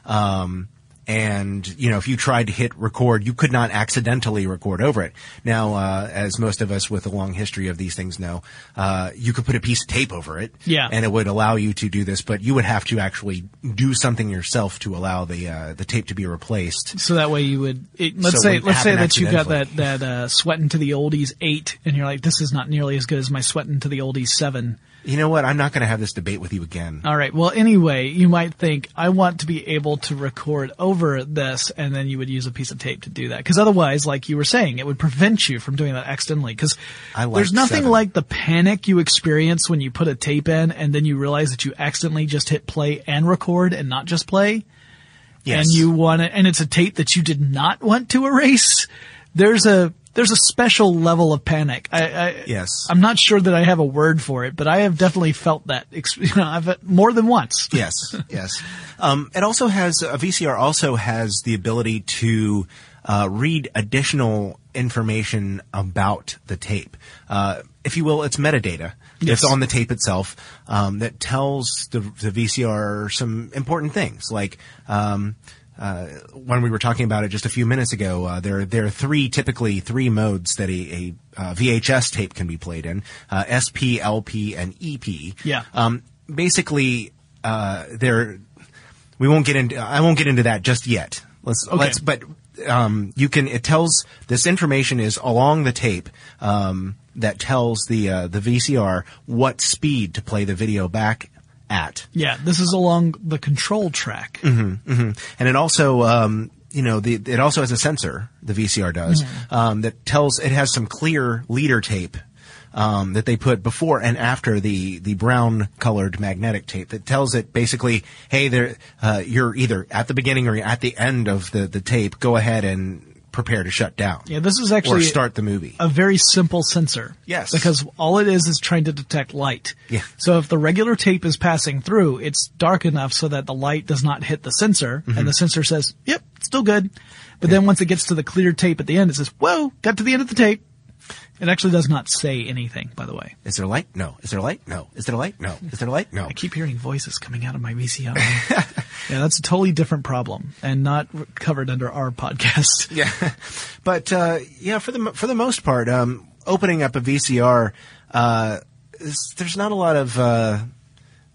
Um, And, you know, if you tried to hit record, you could not accidentally record over it. Now, uh, as most of us with a long history of these things know, uh, you could put a piece of tape over it. Yeah. And it would allow you to do this, but you would have to actually do something yourself to allow the, uh, the tape to be replaced. So that way you would, it, let's So it say, wouldn't let's say happen that you got that, accidentally. that, uh, Sweatin' to the Oldies eight, and you're like, this is not nearly as good as my Sweatin' to the Oldies seven. You know what? I'm not going to have this debate with you again. All right. Well, anyway, you might think, I want to be able to record over this, and then you would use a piece of tape to do that. Because otherwise, like you were saying, it would prevent you from doing that accidentally. Because I like there's nothing seven. like the panic you experience when you put a tape in, and then you realize that you accidentally just hit play and record and not just play. Yes. And you want to, and it's a tape that you did not want to erase. There's a, there's a special level of panic. I, I, Yes. I'm not sure that I have a word for it, but I have definitely felt that, ex- you know, I've more than once. Yes, yes. Um, it also has, a V C R also has the ability to uh, read additional information about the tape. Uh, if you will, it's metadata. Yes. It's on the tape itself um, that tells the, the V C R some important things, like um, uh, when we were talking about it just a few minutes ago, uh, there there are three typically three modes that a, a uh, V H S tape can be played in: uh, S P, L P, and E P. Yeah. Um, basically, uh, there. We won't get into. I won't get into that just yet. Let's. Okay. Let's. But um, you can. It tells this information is along the tape. Um, that tells the uh, the V C R what speed to play the video back at. Yeah, this is along the control track. Mm-hmm, mm-hmm. And it also, um, you know, the, it also has a sensor, the V C R does, Mhm. um, that tells, it has some clear leader tape, um, that they put before and after the, the brown colored magnetic tape that tells it basically, hey, there, uh, you're either at the beginning or at the end of the, the tape, go ahead and prepare to shut down. Yeah, this is actually or start the movie. a very simple sensor. Yes. Because all it is is trying to detect light. Yeah. So if the regular tape is passing through, it's dark enough so that the light does not hit the sensor, Mhm. and the sensor says, yep, still good. But then once it gets to the clear tape at the end, it says, whoa, got to the end of the tape. It actually does not say anything, by the way. Is there light? No. Is there light? No. Is there light? No. Is there light? No. I keep hearing voices coming out of my V C R. Yeah, that's a totally different problem and not covered under our podcast. Yeah, but uh, yeah, for the for the most part, um, opening up a V C R, uh, is, there's not a lot of uh,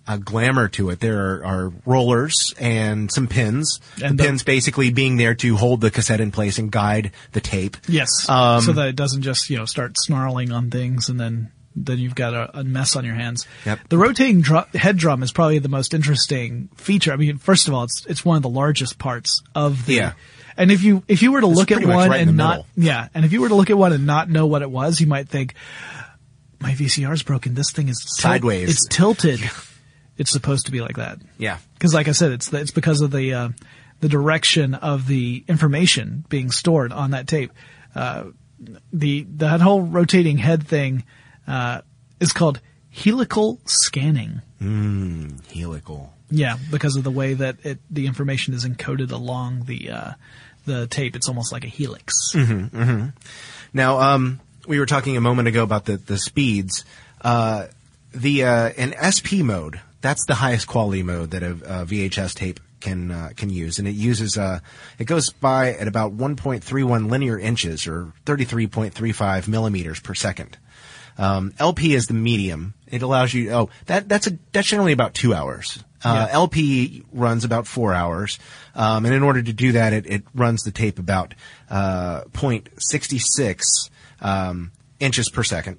uh, glamour to it. There are, are rollers and some pins. And the the- pins basically being there to hold the cassette in place and guide the tape. Yes. Um, so that it doesn't just, you know, start snarling on things and then, then you've got a, a mess on your hands. Yep. The rotating dr- head drum is probably the most interesting feature. I mean, first of all, it's, it's one of the largest parts of the, Yeah. and if you, if you were to It's look at pretty much one right in and the not, middle. yeah, and if you were to look at one and not know what it was, you might think, my V C R's broken. This thing is tilt- Sideways. It's tilted. It's supposed to be like that. Yeah. Because, like I said, it's the, it's because of the uh, the direction of the information being stored on that tape. Uh, the that whole rotating head thing uh, is called helical scanning. Mm, helical. Yeah, because of the way that it the information is encoded along the uh, the tape. It's almost like a helix. Mm-hmm, mm-hmm. Now, um, we were talking a moment ago about the the speeds. Uh, the uh, in S P mode, that's the highest quality mode that a, a V H S tape can uh, can use, and it uses uh, it goes by at about one point three one linear inches or thirty-three point three five millimeters per second. Um, L P is the medium. It allows you. Oh, that that's a that's generally about two hours. Uh, Yeah. L P runs about four hours, um, and in order to do that, it, it runs the tape about uh, zero point six six um, inches per second,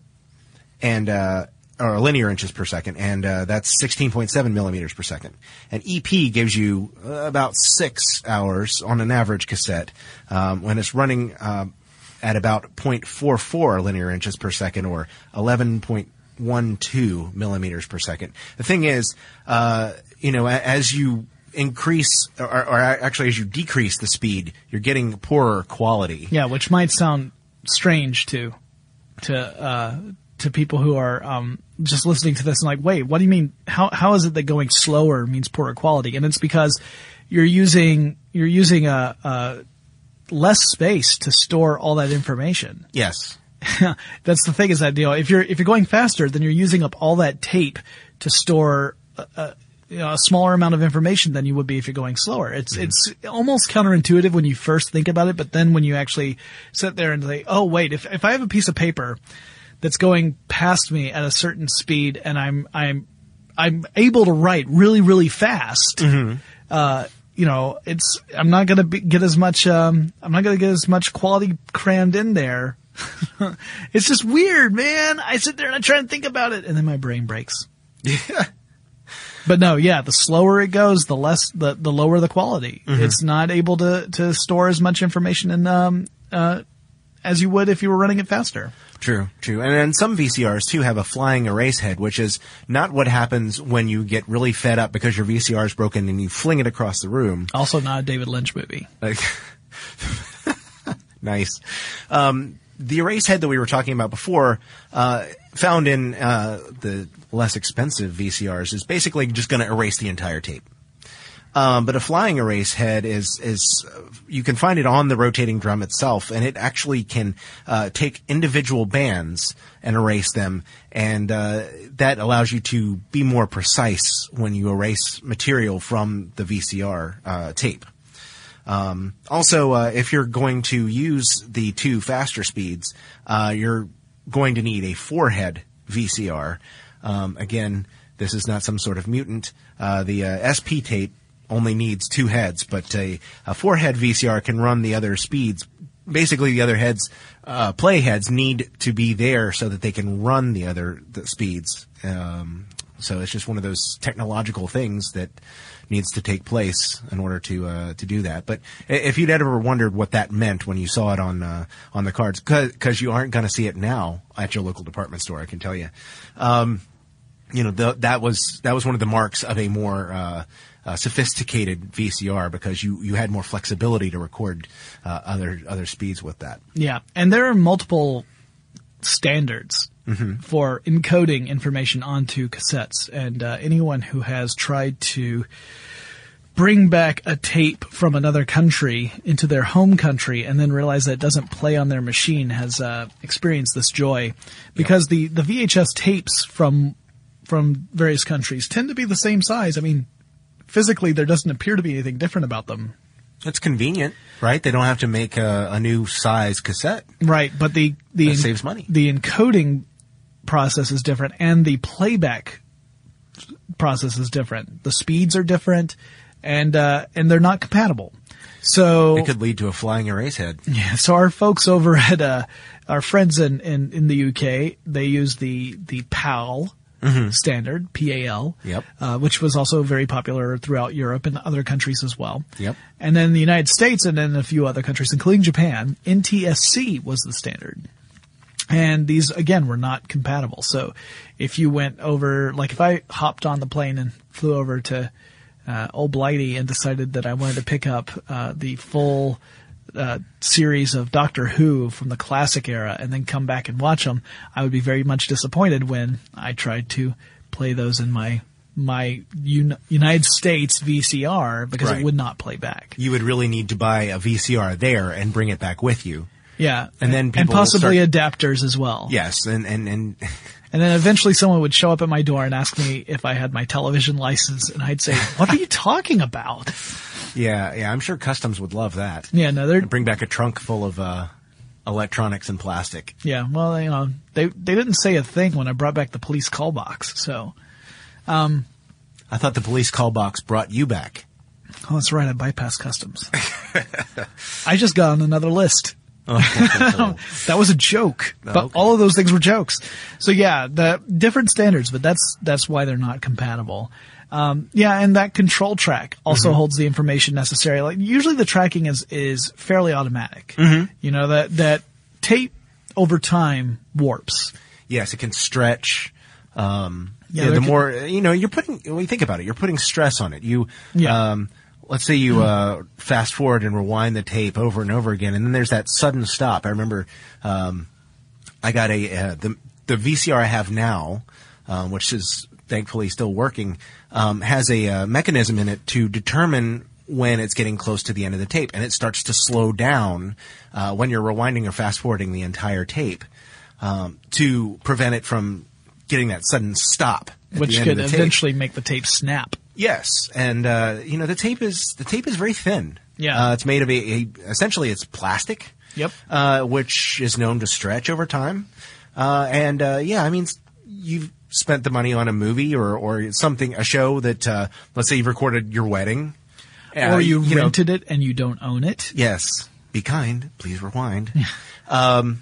and uh, or linear inches per second, and uh, that's sixteen point seven millimeters per second. And E P gives you uh, about six hours on an average cassette um, when it's running uh, at about zero point four four linear inches per second, or eleven point one two millimeters per second. The thing is, uh, you know, a- as you increase, or, or actually as you decrease the speed, you're getting poorer quality. Yeah, which might sound strange to to uh, to people who are um, just listening to this and like, wait, what do you mean? How how is it that going slower means poorer quality? And it's because you're using you're using a, a less space to store all that information. Yes. That's the thing is that, you know, if you're if you're going faster, then you're using up all that tape to store a, a, you know, a smaller amount of information than you would be if you're going slower. It's Mm-hmm. it's almost counterintuitive when you first think about it, but then when you actually sit there and say, oh wait, if if I have a piece of paper that's going past me at a certain speed and I'm I'm I'm able to write really really fast, Mm-hmm. uh, you know, it's I'm not gonna be, get as much um I'm not gonna get as much quality crammed in there. It's just weird, man. I sit there and I try and think about it, and then my brain breaks. Yeah. But no, yeah, the slower it goes, the less, the, the lower the quality. Mhm. It's not able to, to store as much information in, um, uh, as you would if you were running it faster. True, true. And then some V C Rs too have a flying erase head, which is not what happens when you get really fed up because your V C R is broken and you fling it across the room. Also not a David Lynch movie. Like, nice. Um, the erase head that we were talking about before, uh, found in, uh, the less expensive V C Rs is basically just going to erase the entire tape. Um, but a flying erase head is, is, uh, you can find it on the rotating drum itself, and it actually can, uh, take individual bands and erase them, and, uh, that allows you to be more precise when you erase material from the V C R, uh, tape. Um, also, uh, if you're going to use the two faster speeds, uh, you're going to need a four-head V C R. Um, again, this is not some sort of mutant. Uh, the uh, S P tape only needs two heads, but a, a four-head V C R can run the other speeds. Basically, the other heads, uh, play heads need to be there so that they can run the other the speeds. Um, so it's just one of those technological things that needs to take place in order to uh, to do that. But if you'd ever wondered what that meant when you saw it on uh, on the cards, because you aren't going to see it now at your local department store, I can tell you. Um, you know, the, that was that was one of the marks of a more uh, uh, sophisticated V C R, because you, you had more flexibility to record uh, other other speeds with that. Yeah, and there are multiple standards Mm-hmm. for encoding information onto cassettes, and uh, anyone who has tried to bring back a tape from another country into their home country and then realize that it doesn't play on their machine has uh, experienced this joy, because the, the V H S tapes from from various countries tend to be the same size. I mean, physically there doesn't appear to be anything different about them. It's convenient, right? They don't have to make a, a new size cassette. Right, but the the That saves money. The encoding process is different, and the playback process is different. The speeds are different, and uh, and they're not compatible. So it could lead to a flying erase head. Yeah. So our folks over at uh, our friends in, in, in the U K, they use the the PAL mm-hmm. standard, P A L, yep. uh, which was also very popular throughout Europe and other countries as well. Yep. And then the United States and then a few other countries, including Japan, N T S C was the standard. And these, again, were not compatible. So if you went over, like if I hopped on the plane and flew over to uh, Old Blighty and decided that I wanted to pick up uh, the full uh, series of Doctor Who from the classic era and then come back and watch them, I would be very much disappointed when I tried to play those in my my Un- United States V C R because right. it would not play back. You would really need to buy a V C R there and bring it back with you. Yeah. And then people and possibly start, adapters as well. Yes. And, and, and, and then eventually someone would show up at my door and ask me if I had my television license, and I'd say, what are you talking about? Yeah. Yeah. I'm sure Customs would love that. Yeah. No, they're bring back a trunk full of, uh, electronics and plastic. Yeah. Well, you know, they, they didn't say a thing when I brought back the police call box. So, um, I thought the police call box brought you back. Oh, that's right. I bypassed Customs. I just got on another list. Oh. That was a joke, but okay. all of those things were jokes. So yeah, the different standards, but that's, that's why they're not compatible. Um, yeah, and that control track also mm-hmm. holds the information necessary. Like usually the tracking is, is fairly automatic. Mm-hmm. You know, that, that tape over time warps. Yes, it can stretch. Um, yeah, yeah the can, more, you know, you're putting, when you think about it, you're putting stress on it. You, yeah. um, let's say you uh, fast forward and rewind the tape over and over again, and then there's that sudden stop. I remember um, I got a uh, the the V C R I have now, um, which is thankfully still working, um, has a uh, mechanism in it to determine when it's getting close to the end of the tape, and it starts to slow down uh, when you're rewinding or fast forwarding the entire tape um, to prevent it from getting that sudden stop, at which the end could of the eventually tape. make the tape snap. Yes, and uh, you know the tape is the tape is very thin. Yeah, uh, it's made of a, a essentially it's plastic. Yep, uh, which is known to stretch over time. Uh, and uh, yeah, I mean you've spent the money on a movie or or something, a show that uh, let's say you've recorded your wedding, uh, or you, you rented know, it and you don't own it. Yes, be kind. Please rewind. um,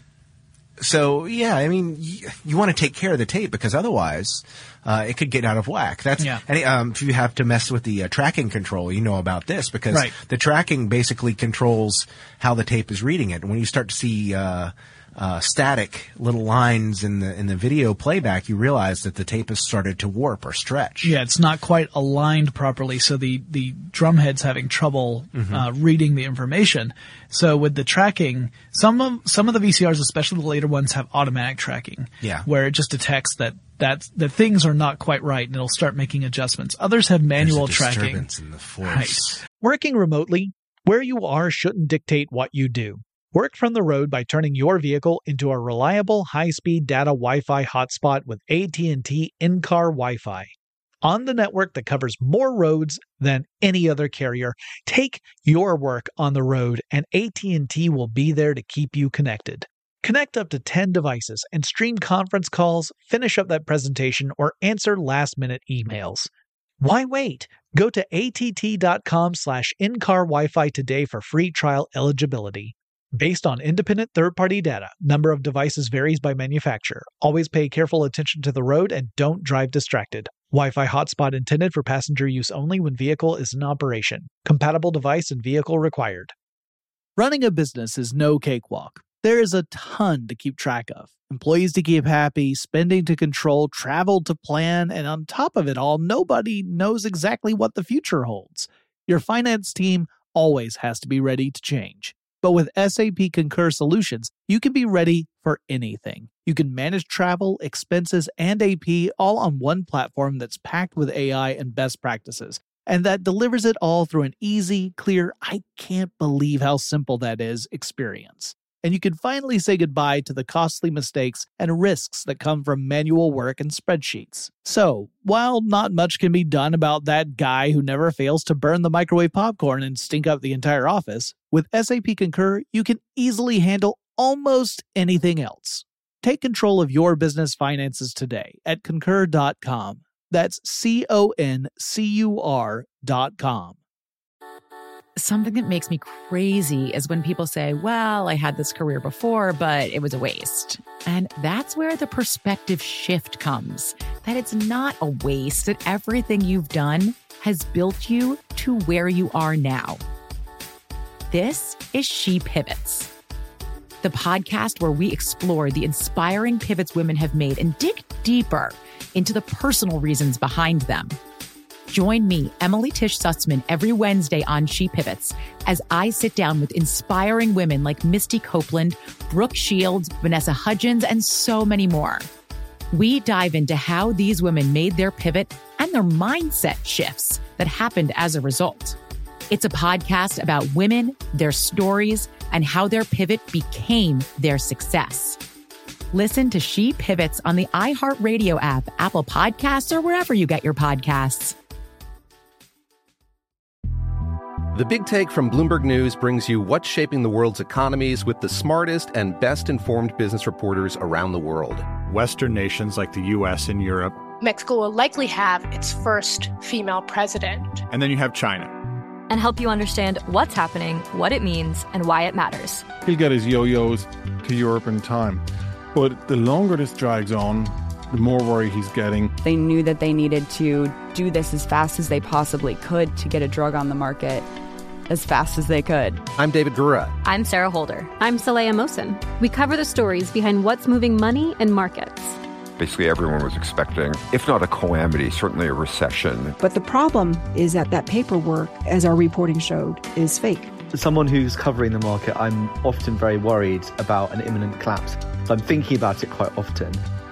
so yeah, I mean you, you want to take care of the tape because otherwise. Uh, it could get out of whack. That's, yeah. and, um, if you have to mess with the uh, tracking control, you know about this because right. the tracking basically controls how the tape is reading it. And when you start to see, uh, uh, static little lines in the, in the video playback, you realize that the tape has started to warp or stretch. Yeah, it's not quite aligned properly. So the, the drum head's having trouble, mm-hmm. uh, reading the information. So with the tracking, some of, some of the V C Rs, especially the later ones, have automatic tracking. Yeah. Where it just detects that that that things are not quite right and it'll start making adjustments. Others have manual There's a tracking. disturbance in the force. Right. Working remotely, where you are shouldn't dictate what you do. Work from the road by turning your vehicle into a reliable high-speed data Wi-Fi hotspot with A T and T in-car Wi-Fi. On the network that covers more roads than any other carrier, take your work on the road and A T and T will be there to keep you connected. Connect up to ten devices and stream conference calls, finish up that presentation, or answer last-minute emails. Why wait? Go to att.com slash in-car Wi-Fi today for free trial eligibility. Based on independent third-party data, number of devices varies by manufacturer. Always pay careful attention to the road and don't drive distracted. Wi-Fi hotspot intended for passenger use only when vehicle is in operation. Compatible device and vehicle required. Running a business is no cakewalk. There is a ton to keep track of. Employees to keep happy, spending to control, travel to plan, and on top of it all, nobody knows exactly what the future holds. Your finance team always has to be ready to change. But with S A P Concur Solutions, you can be ready for anything. You can manage travel, expenses, and A P all on one platform that's packed with A I and best practices, and that delivers it all through an easy, clear, I can't believe how simple that is experience. And you can finally say goodbye to the costly mistakes and risks that come from manual work and spreadsheets. So, while not much can be done about that guy who never fails to burn the microwave popcorn and stink up the entire office, with S A P Concur, you can easily handle almost anything else. Take control of your business finances today at concur dot com. That's C O N C U R dot com. Something that makes me crazy is when people say, well, I had this career before, but it was a waste. And that's where the perspective shift comes, that it's not a waste, that everything you've done has built you to where you are now. This is She Pivots, the podcast where we explore the inspiring pivots women have made and dig deeper into the personal reasons behind them. Join me, Emily Tish Sussman, every Wednesday on She Pivots as I sit down with inspiring women like Misty Copeland, Brooke Shields, Vanessa Hudgens, and so many more. We dive into how these women made their pivot and their mindset shifts that happened as a result. It's a podcast about women, their stories, and how their pivot became their success. Listen to She Pivots on the iHeartRadio app, Apple Podcasts, or wherever you get your podcasts. The Big Take from Bloomberg News brings you what's shaping the world's economies with the smartest and best-informed business reporters around the world. Western nations like the U S and Europe. Mexico will likely have its first female president. And then you have China. And help you understand what's happening, what it means, and why it matters. He'll get his yo-yos to Europe in time. But the longer this drags on, the more worry he's getting. They knew that they needed to do this as fast as they possibly could to get a drug on the market as fast as they could. I'm David Gura. I'm Sarah Holder. I'm Saleha Mohsen. We cover the stories behind what's moving money and markets. Basically, everyone was expecting, if not a calamity, certainly a recession. But the problem is that that paperwork, as our reporting showed, is fake. As someone who's covering the market, I'm often very worried about an imminent collapse. So I'm thinking about it quite often.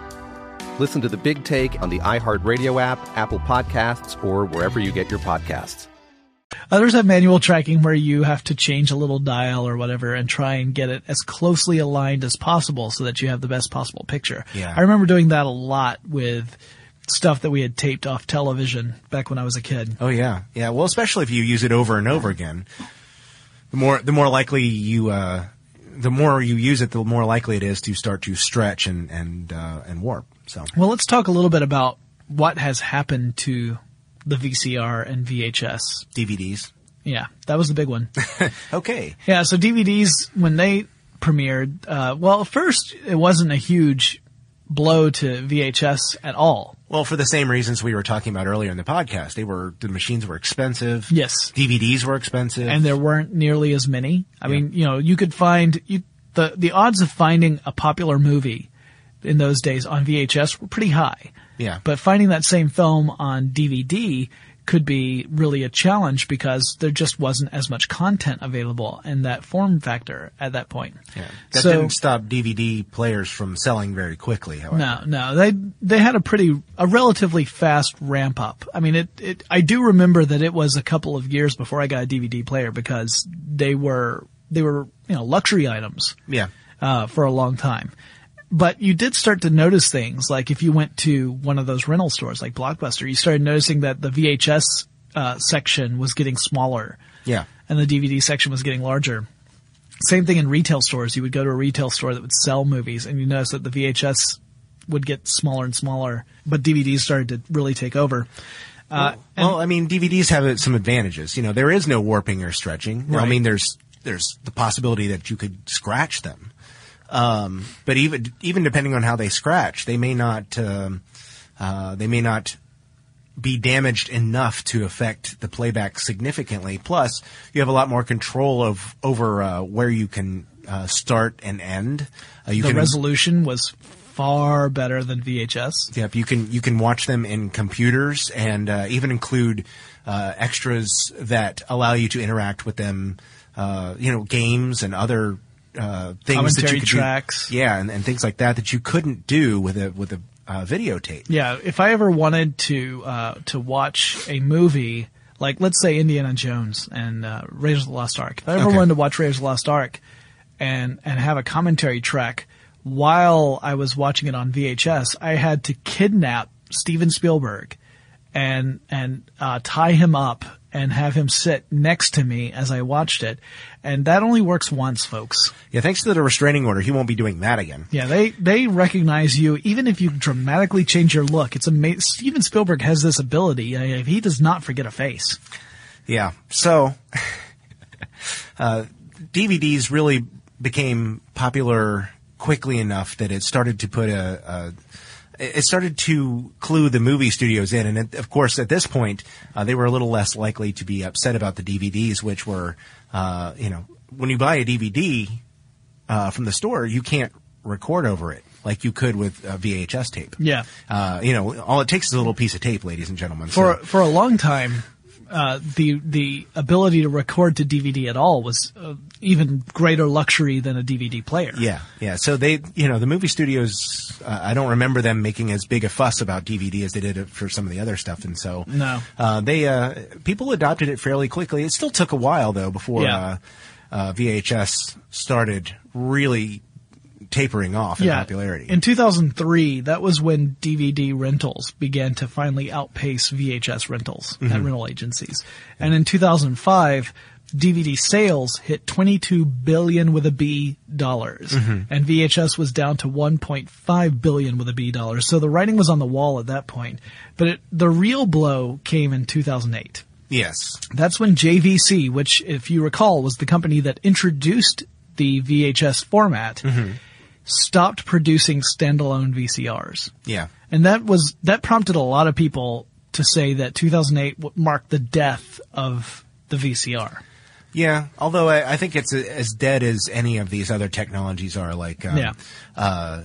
Listen to The Big Take on the iHeartRadio app, Apple Podcasts, or wherever you get your podcasts. Others have manual tracking where you have to change a little dial or whatever and try and get it as closely aligned as possible so that you have the best possible picture. Yeah. I remember doing that a lot with stuff that we had taped off television back when I was a kid. Oh yeah. Yeah. Well, especially if you use it over and over again, the more, the more likely you, uh, the more you use it, the more likely it is to start to stretch and, and, uh, and warp. So. Well, let's talk a little bit about what has happened to the V C R and V H S. D V Ds. Yeah, that was the big one. Okay. Yeah, so D V Ds, when they premiered, uh, well, first, it wasn't a huge blow to V H S at all. Well, for the same reasons we were talking about earlier in the podcast. They were, the machines were expensive. Yes. D V Ds were expensive. And there weren't nearly as many. I yeah. mean, you know, you could find, you, the, the odds of finding a popular movie in those days on V H S were pretty high. Yeah. But finding that same film on D V D could be really a challenge because there just wasn't as much content available in that form factor at that point. Yeah. That so, didn't stop D V D players from selling very quickly, however. No, no. They they had a pretty a relatively fast ramp up. I mean, it, it I do remember that it was a couple of years before I got a D V D player because they were they were, you know, luxury items. Yeah. Uh for a long time. But you did start to notice things, like if you went to one of those rental stores like Blockbuster, you started noticing that the V H S uh, section was getting smaller. Yeah. And the D V D section was getting larger. Same thing in retail stores. You would go to a retail store that would sell movies, and you notice that the V H S would get smaller and smaller, but D V Ds started to really take over. Uh, well, well, I mean, D V Ds have some advantages. You know, there is no warping or stretching. Right. I mean, there's there's the possibility that you could scratch them. Um, but even, even depending on how they scratch, they may not, um, uh, they may not be damaged enough to affect the playback significantly. Plus, you have a lot more control of, over, uh, where you can, uh, start and end. Uh, you the can, resolution was far better than V H S. Yep. You can, you can watch them in computers and, uh, even include, uh, extras that allow you to interact with them, uh, you know, games and other Uh, things commentary that you could tracks, do, yeah, and, and things like that that you couldn't do with a with a uh, videotape. Yeah, if I ever wanted to uh, to watch a movie like, let's say, Indiana Jones and uh, Raiders of the Lost Ark, if I ever Okay. wanted to watch Raiders of the Lost Ark and and have a commentary track while I was watching it on V H S, I had to kidnap Steven Spielberg and and uh, tie him up and have him sit next to me as I watched it. And that only works once, folks. Yeah, thanks to the restraining order, he won't be doing that again. Yeah, they, they recognize you even if you dramatically change your look. It's amazing. Steven Spielberg has this ability. Uh, he does not forget a face. Yeah. So, uh, D V Ds really became popular quickly enough that it started to put a, a it started to clue the movie studios in. And it, of course, at this point, uh, they were a little less likely to be upset about the D V Ds, which were, uh, you know, when you buy a D V D, uh, from the store, you can't record over it like you could with a V H S tape. Yeah. Uh, you know, all it takes is a little piece of tape, ladies and gentlemen. For, so. for a long time, Uh, the the ability to record to D V D at all was uh, even greater luxury than a D V D player. Yeah, yeah. So they, you know, the movie studios, uh, I don't remember them making as big a fuss about D V D as they did for some of the other stuff, and so no, uh, they uh, people adopted it fairly quickly. It still took a while though before yeah. uh, uh, V H S started really tapering off in yeah. popularity. In two thousand three, that was when D V D rentals began to finally outpace V H S rentals mm-hmm. at rental agencies. And in two thousand five, D V D sales hit twenty-two billion with a B dollars, mm-hmm. and V H S was down to one point five billion with a B dollars. So the writing was on the wall at that point. But it, the real blow came in two thousand eight. Yes. That's when J V C, which if you recall was the company that introduced the V H S format, mm-hmm. stopped producing standalone V C Rs. Yeah. And that was, that prompted a lot of people to say that two thousand eight marked the death of the V C R. Yeah, although I, I think it's a, as dead as any of these other technologies are, like um, yeah. uh,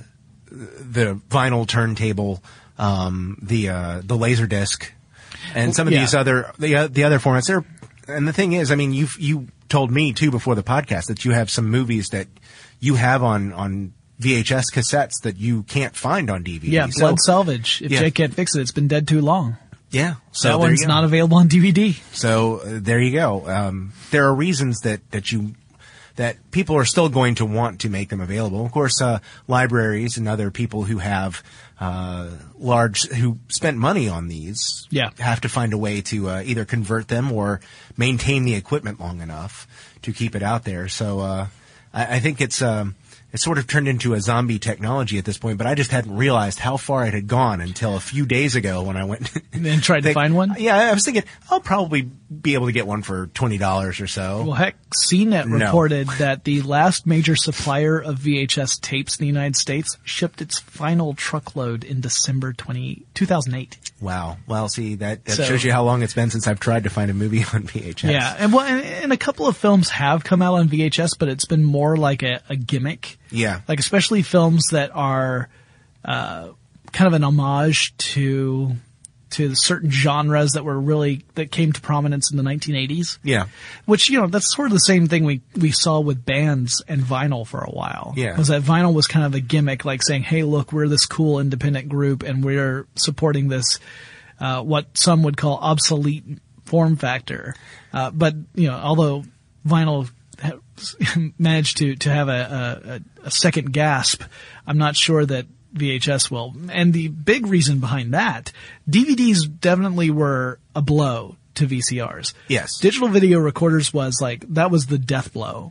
the vinyl turntable, um, the uh, the Laserdisc, and some of yeah. these other the uh, the other formats. They're, and the thing is, I mean, you you told me too before the podcast that you have some movies that you have on on V H S cassettes that you can't find on D V D. Yeah, so, Blood Salvage. If yeah. Jake can't fix it, it's been dead too long. Yeah. So that there one's you go. not available on D V D. So uh, there you go. Um, there are reasons that, that you, that people are still going to want to make them available. Of course, uh, libraries and other people who have, uh, large, who spent money on these yeah. have to find a way to, uh, either convert them or maintain the equipment long enough to keep it out there. So, uh, I, I think it's, um, it's sort of turned into a zombie technology at this point, but I just hadn't realized how far it had gone until a few days ago when I went and tried to find one. Yeah, I was thinking I'll probably be able to get one for twenty dollars or so. Well, heck, C net No. reported that the last major supplier of V H S tapes in the United States shipped its final truckload in December two thousand eight. Wow. Well, see, that, that So- shows you how long it's been since I've tried to find a movie on V H S. Yeah, and well, and, and a couple of films have come out on V H S, but it's been more like a, a gimmick. Yeah. Like especially films that are uh, kind of an homage to to certain genres that were really that came to prominence in the nineteen eighties. Yeah. Which, you know, that's sort of the same thing we we saw with bands and vinyl for a while. Yeah. Was that vinyl was kind of a gimmick, like saying, "Hey, look, we're this cool independent group and we're supporting this uh what some would call obsolete form factor." Uh but, you know, although vinyl ha- managed to to have a, a a second gasp, I'm not sure that V H S will. And the big reason behind that, D V Ds definitely were a blow to V C Rs. Yes. Digital video recorders was like, that was the death blow.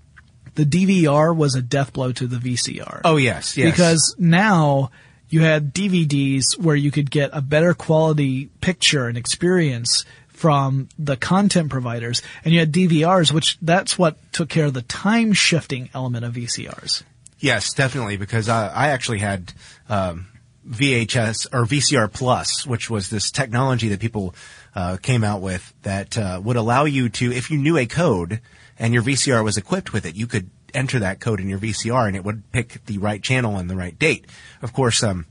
The D V R was a death blow to the V C R. Oh, yes, yes. Because now you had D V Ds where you could get a better quality picture and experience from the content providers, and you had D V Rs, which that's what took care of the time shifting element of V C Rs. Yes, definitely, because I, I actually had um, V H S or V C R Plus, which was this technology that people uh, came out with that uh, would allow you to, if you knew a code and your V C R was equipped with it, you could enter that code in your V C R and it would pick the right channel and the right date. Of course, um,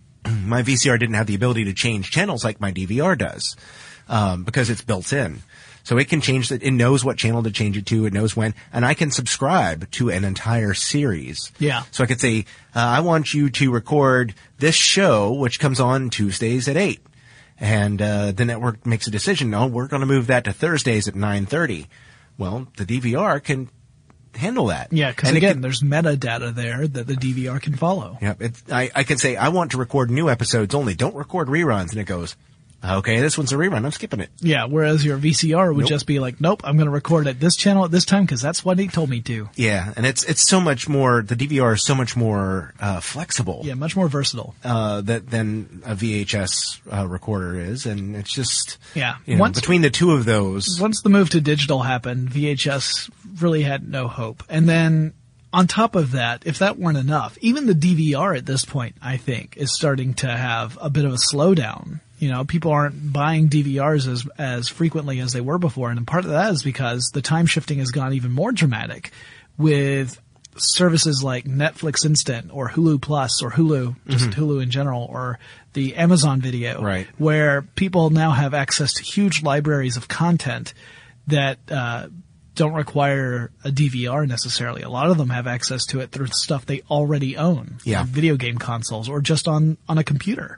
my V C R didn't have the ability to change channels like my D V R does um, because it's built in. So it can change that. It knows what channel to change it to. It knows when, and I can subscribe to an entire series. Yeah. So I could say, uh, I want you to record this show, which comes on Tuesdays at eight. And, uh, the network makes a decision. No, we're going to move that to Thursdays at nine thirty. Well, the D V R can handle that. Yeah, because And it again, can- there's metadata there that the D V R can follow. Yep. It's, I, I can say, I want to record new episodes only. Don't record reruns. And it goes, Okay, this one's a rerun. I'm skipping it. Yeah, whereas your V C R would Nope. just be like, nope, I'm going to record at this channel at this time because that's what he told me to. Yeah, and it's it's so much more. The D V R is so much more uh, flexible. Yeah, much more versatile. Uh, that than a V H S uh, recorder is, and it's just Yeah. You know, Once- between the two of those. Once the move to digital happened, V H S really had no hope. And then on top of that, if that weren't enough, even the D V R at this point, I think, is starting to have a bit of a slowdown. You know, people aren't buying D V Rs as as frequently as they were before, and part of that is because the time shifting has gone even more dramatic with services like Netflix Instant or Hulu Plus or Hulu, just Mhm. Hulu in general, or the Amazon Video, Right. where people now have access to huge libraries of content that uh, don't require a D V R necessarily. A lot of them have access to it through stuff they already own, Yeah. like video game consoles or just on, on a computer.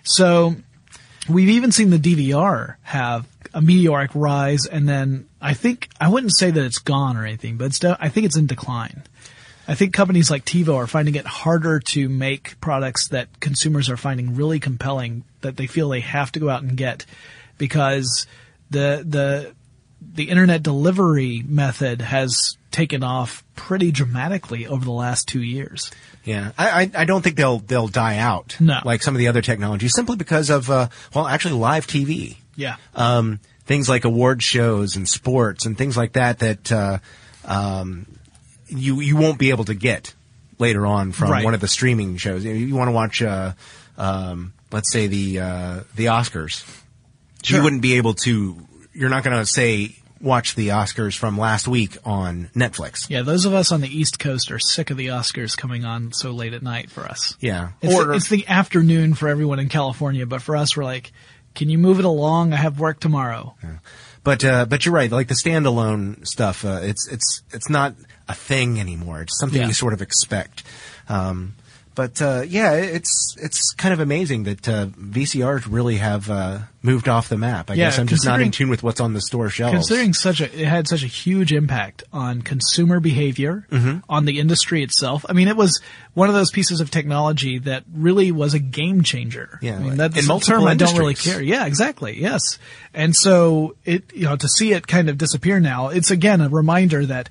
So we've even seen the D V R have a meteoric rise, and then I think, I wouldn't say that it's gone or anything, but it's, de- I think it's in decline. I think companies like TiVo are finding it harder to make products that consumers are finding really compelling, that they feel they have to go out and get, because the the the internet delivery method has taken off pretty dramatically over the last two years. Yeah, I, I I don't think they'll they'll die out. No. Like some of the other technologies, simply because of uh, well, actually live T V. Yeah. Um, things like award shows and sports and things like that that uh, um, you you won't be able to get later on from Right. one of the streaming shows. You, you want to watch, uh, um, let's say the uh, the Oscars. Sure. You wouldn't be able to. You're not going to say watch the Oscars from last week on Netflix. Yeah, those of us on the East Coast are sick of the Oscars coming on so late at night for us. Yeah. It's, Or- it's the afternoon for everyone in California, but for us, we're like, can you move it along? I have work tomorrow. But uh, but you're right. Like the standalone stuff, uh, it's it's it's not a thing anymore. It's something Yeah. you sort of expect. Um, but uh, yeah, it's it's kind of amazing that uh, V C Rs really have uh, moved off the map. I Yeah, guess I'm just not in considering- tune with what's on the store shelves. Considering such a, it had such a huge impact on consumer behavior, Mhm. on the industry itself. I mean, it was one of those pieces of technology that really was a game changer. Yeah, I mean, like that's in a multiple term I don't really industries. care. Yeah, exactly. Yes. And so it, you know, to see it kind of disappear now, it's again a reminder that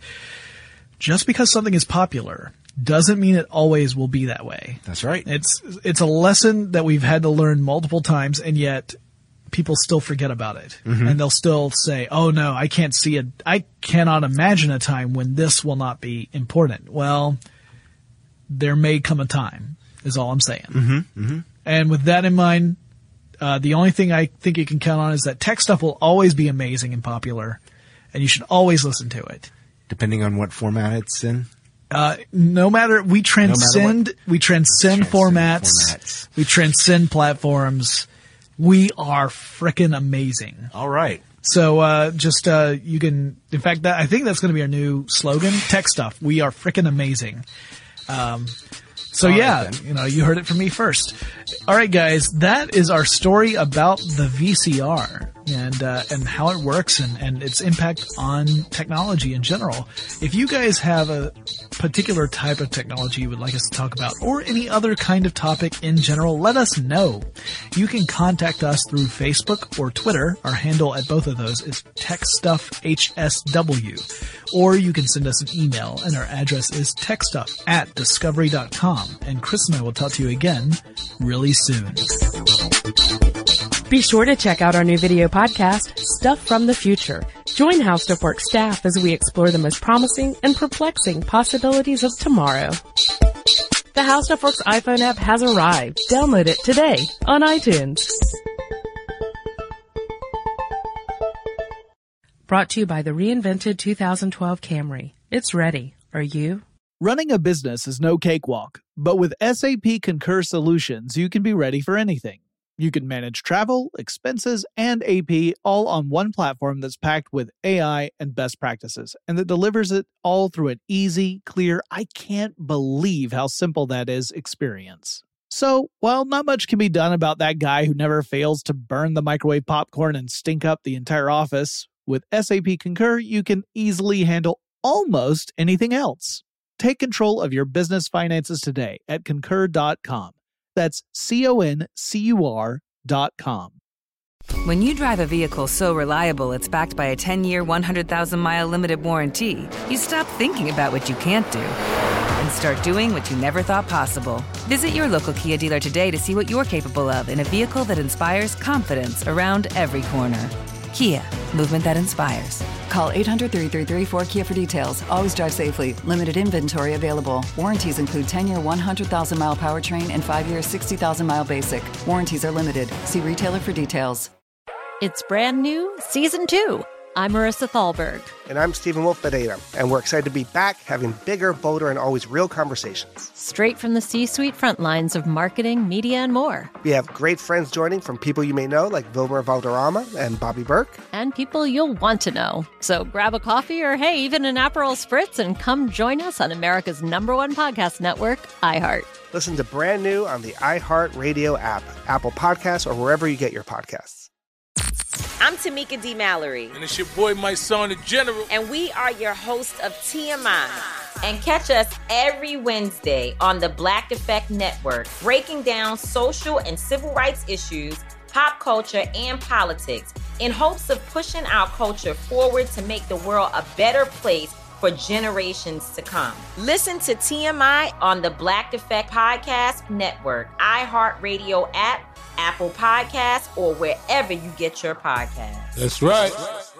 just because something is popular doesn't mean it always will be that way. That's right. It's, it's a lesson that we've had to learn multiple times, and yet people still forget about it. Mhm. And they'll still say, oh no, I can't see it. I cannot imagine a time when this will not be important. Well, there may come a time, is all I'm saying. Mm-hmm. Mm-hmm. And with that in mind, uh, the only thing I think you can count on is that tech stuff will always be amazing and popular, and you should always listen to it. Depending on what format it's in. Uh, no matter, we transcend, we transcend, formats, formats. we transcend platforms. We are frickin' amazing. All right. So, uh, just, uh, you can, in fact, that, I think that's going to be our new slogan, tech stuff. We are frickin' amazing. Um, so All right, yeah, then. you know, you heard it from me first. All right, guys, that is our story about the V C R and uh, and how it works and, and its impact on technology in general. If you guys have a particular type of technology you would like us to talk about, or any other kind of topic in general, let us know. You can contact us through Facebook or Twitter. Our handle at both of those is TechStuffHSW. Or you can send us an email, and our address is techstuff at discovery dot com. And Chris and I will talk to you again really soon. Be sure to check out our new video podcast, Stuff from the Future. Join How Stuff Works staff as we explore the most promising and perplexing possibilities of tomorrow. The How Stuff Works iPhone app has arrived. Download it today on iTunes. Brought to you by the reinvented two thousand twelve Camry. It's ready. Are you? Running a business is no cakewalk, but with S A P Concur Solutions, you can be ready for anything. You can manage travel, expenses, and A P all on one platform that's packed with A I and best practices, and that delivers it all through an easy, clear, I can't believe how simple that is experience. So, while not much can be done about that guy who never fails to burn the microwave popcorn and stink up the entire office, with S A P Concur, you can easily handle almost anything else. Take control of your business finances today at concur dot com. That's C O N C U R dot com. When you drive a vehicle so reliable it's backed by a ten-year, one hundred thousand mile limited warranty, you stop thinking about what you can't do and start doing what you never thought possible. Visit your local Kia dealer today to see what you're capable of in a vehicle that inspires confidence around every corner. Kia, movement that inspires. Call eight hundred, three three three, four K I A for details. Always drive safely. Limited inventory available. Warranties include ten-year, one hundred thousand mile powertrain and five-year, sixty thousand mile basic. Warranties are limited. See retailer for details. It's brand new, season two. I'm Marissa Thalberg. And I'm Stephen Wolf Pereira, and we're excited to be back having bigger, bolder, and always real conversations. Straight from the C-suite front lines of marketing, media, and more. We have great friends joining from people you may know, like Wilmer Valderrama and Bobby Burke. And people you'll want to know. So grab a coffee or, hey, even an Aperol Spritz and come join us on America's number one podcast network, iHeart. Listen to Brand New on the iHeartRadio app, Apple Podcasts, or wherever you get your podcasts. I'm Tamika D. Mallory. And it's your boy, my son, the General. And we are your hosts of T M I. And catch us every Wednesday on the Black Effect Network, breaking down social and civil rights issues, pop culture, and politics in hopes of pushing our culture forward to make the world a better place for generations to come. Listen to T M I on the Black Effect Podcast Network, iHeartRadio app, Apple Podcasts, or wherever you get your podcasts. That's right.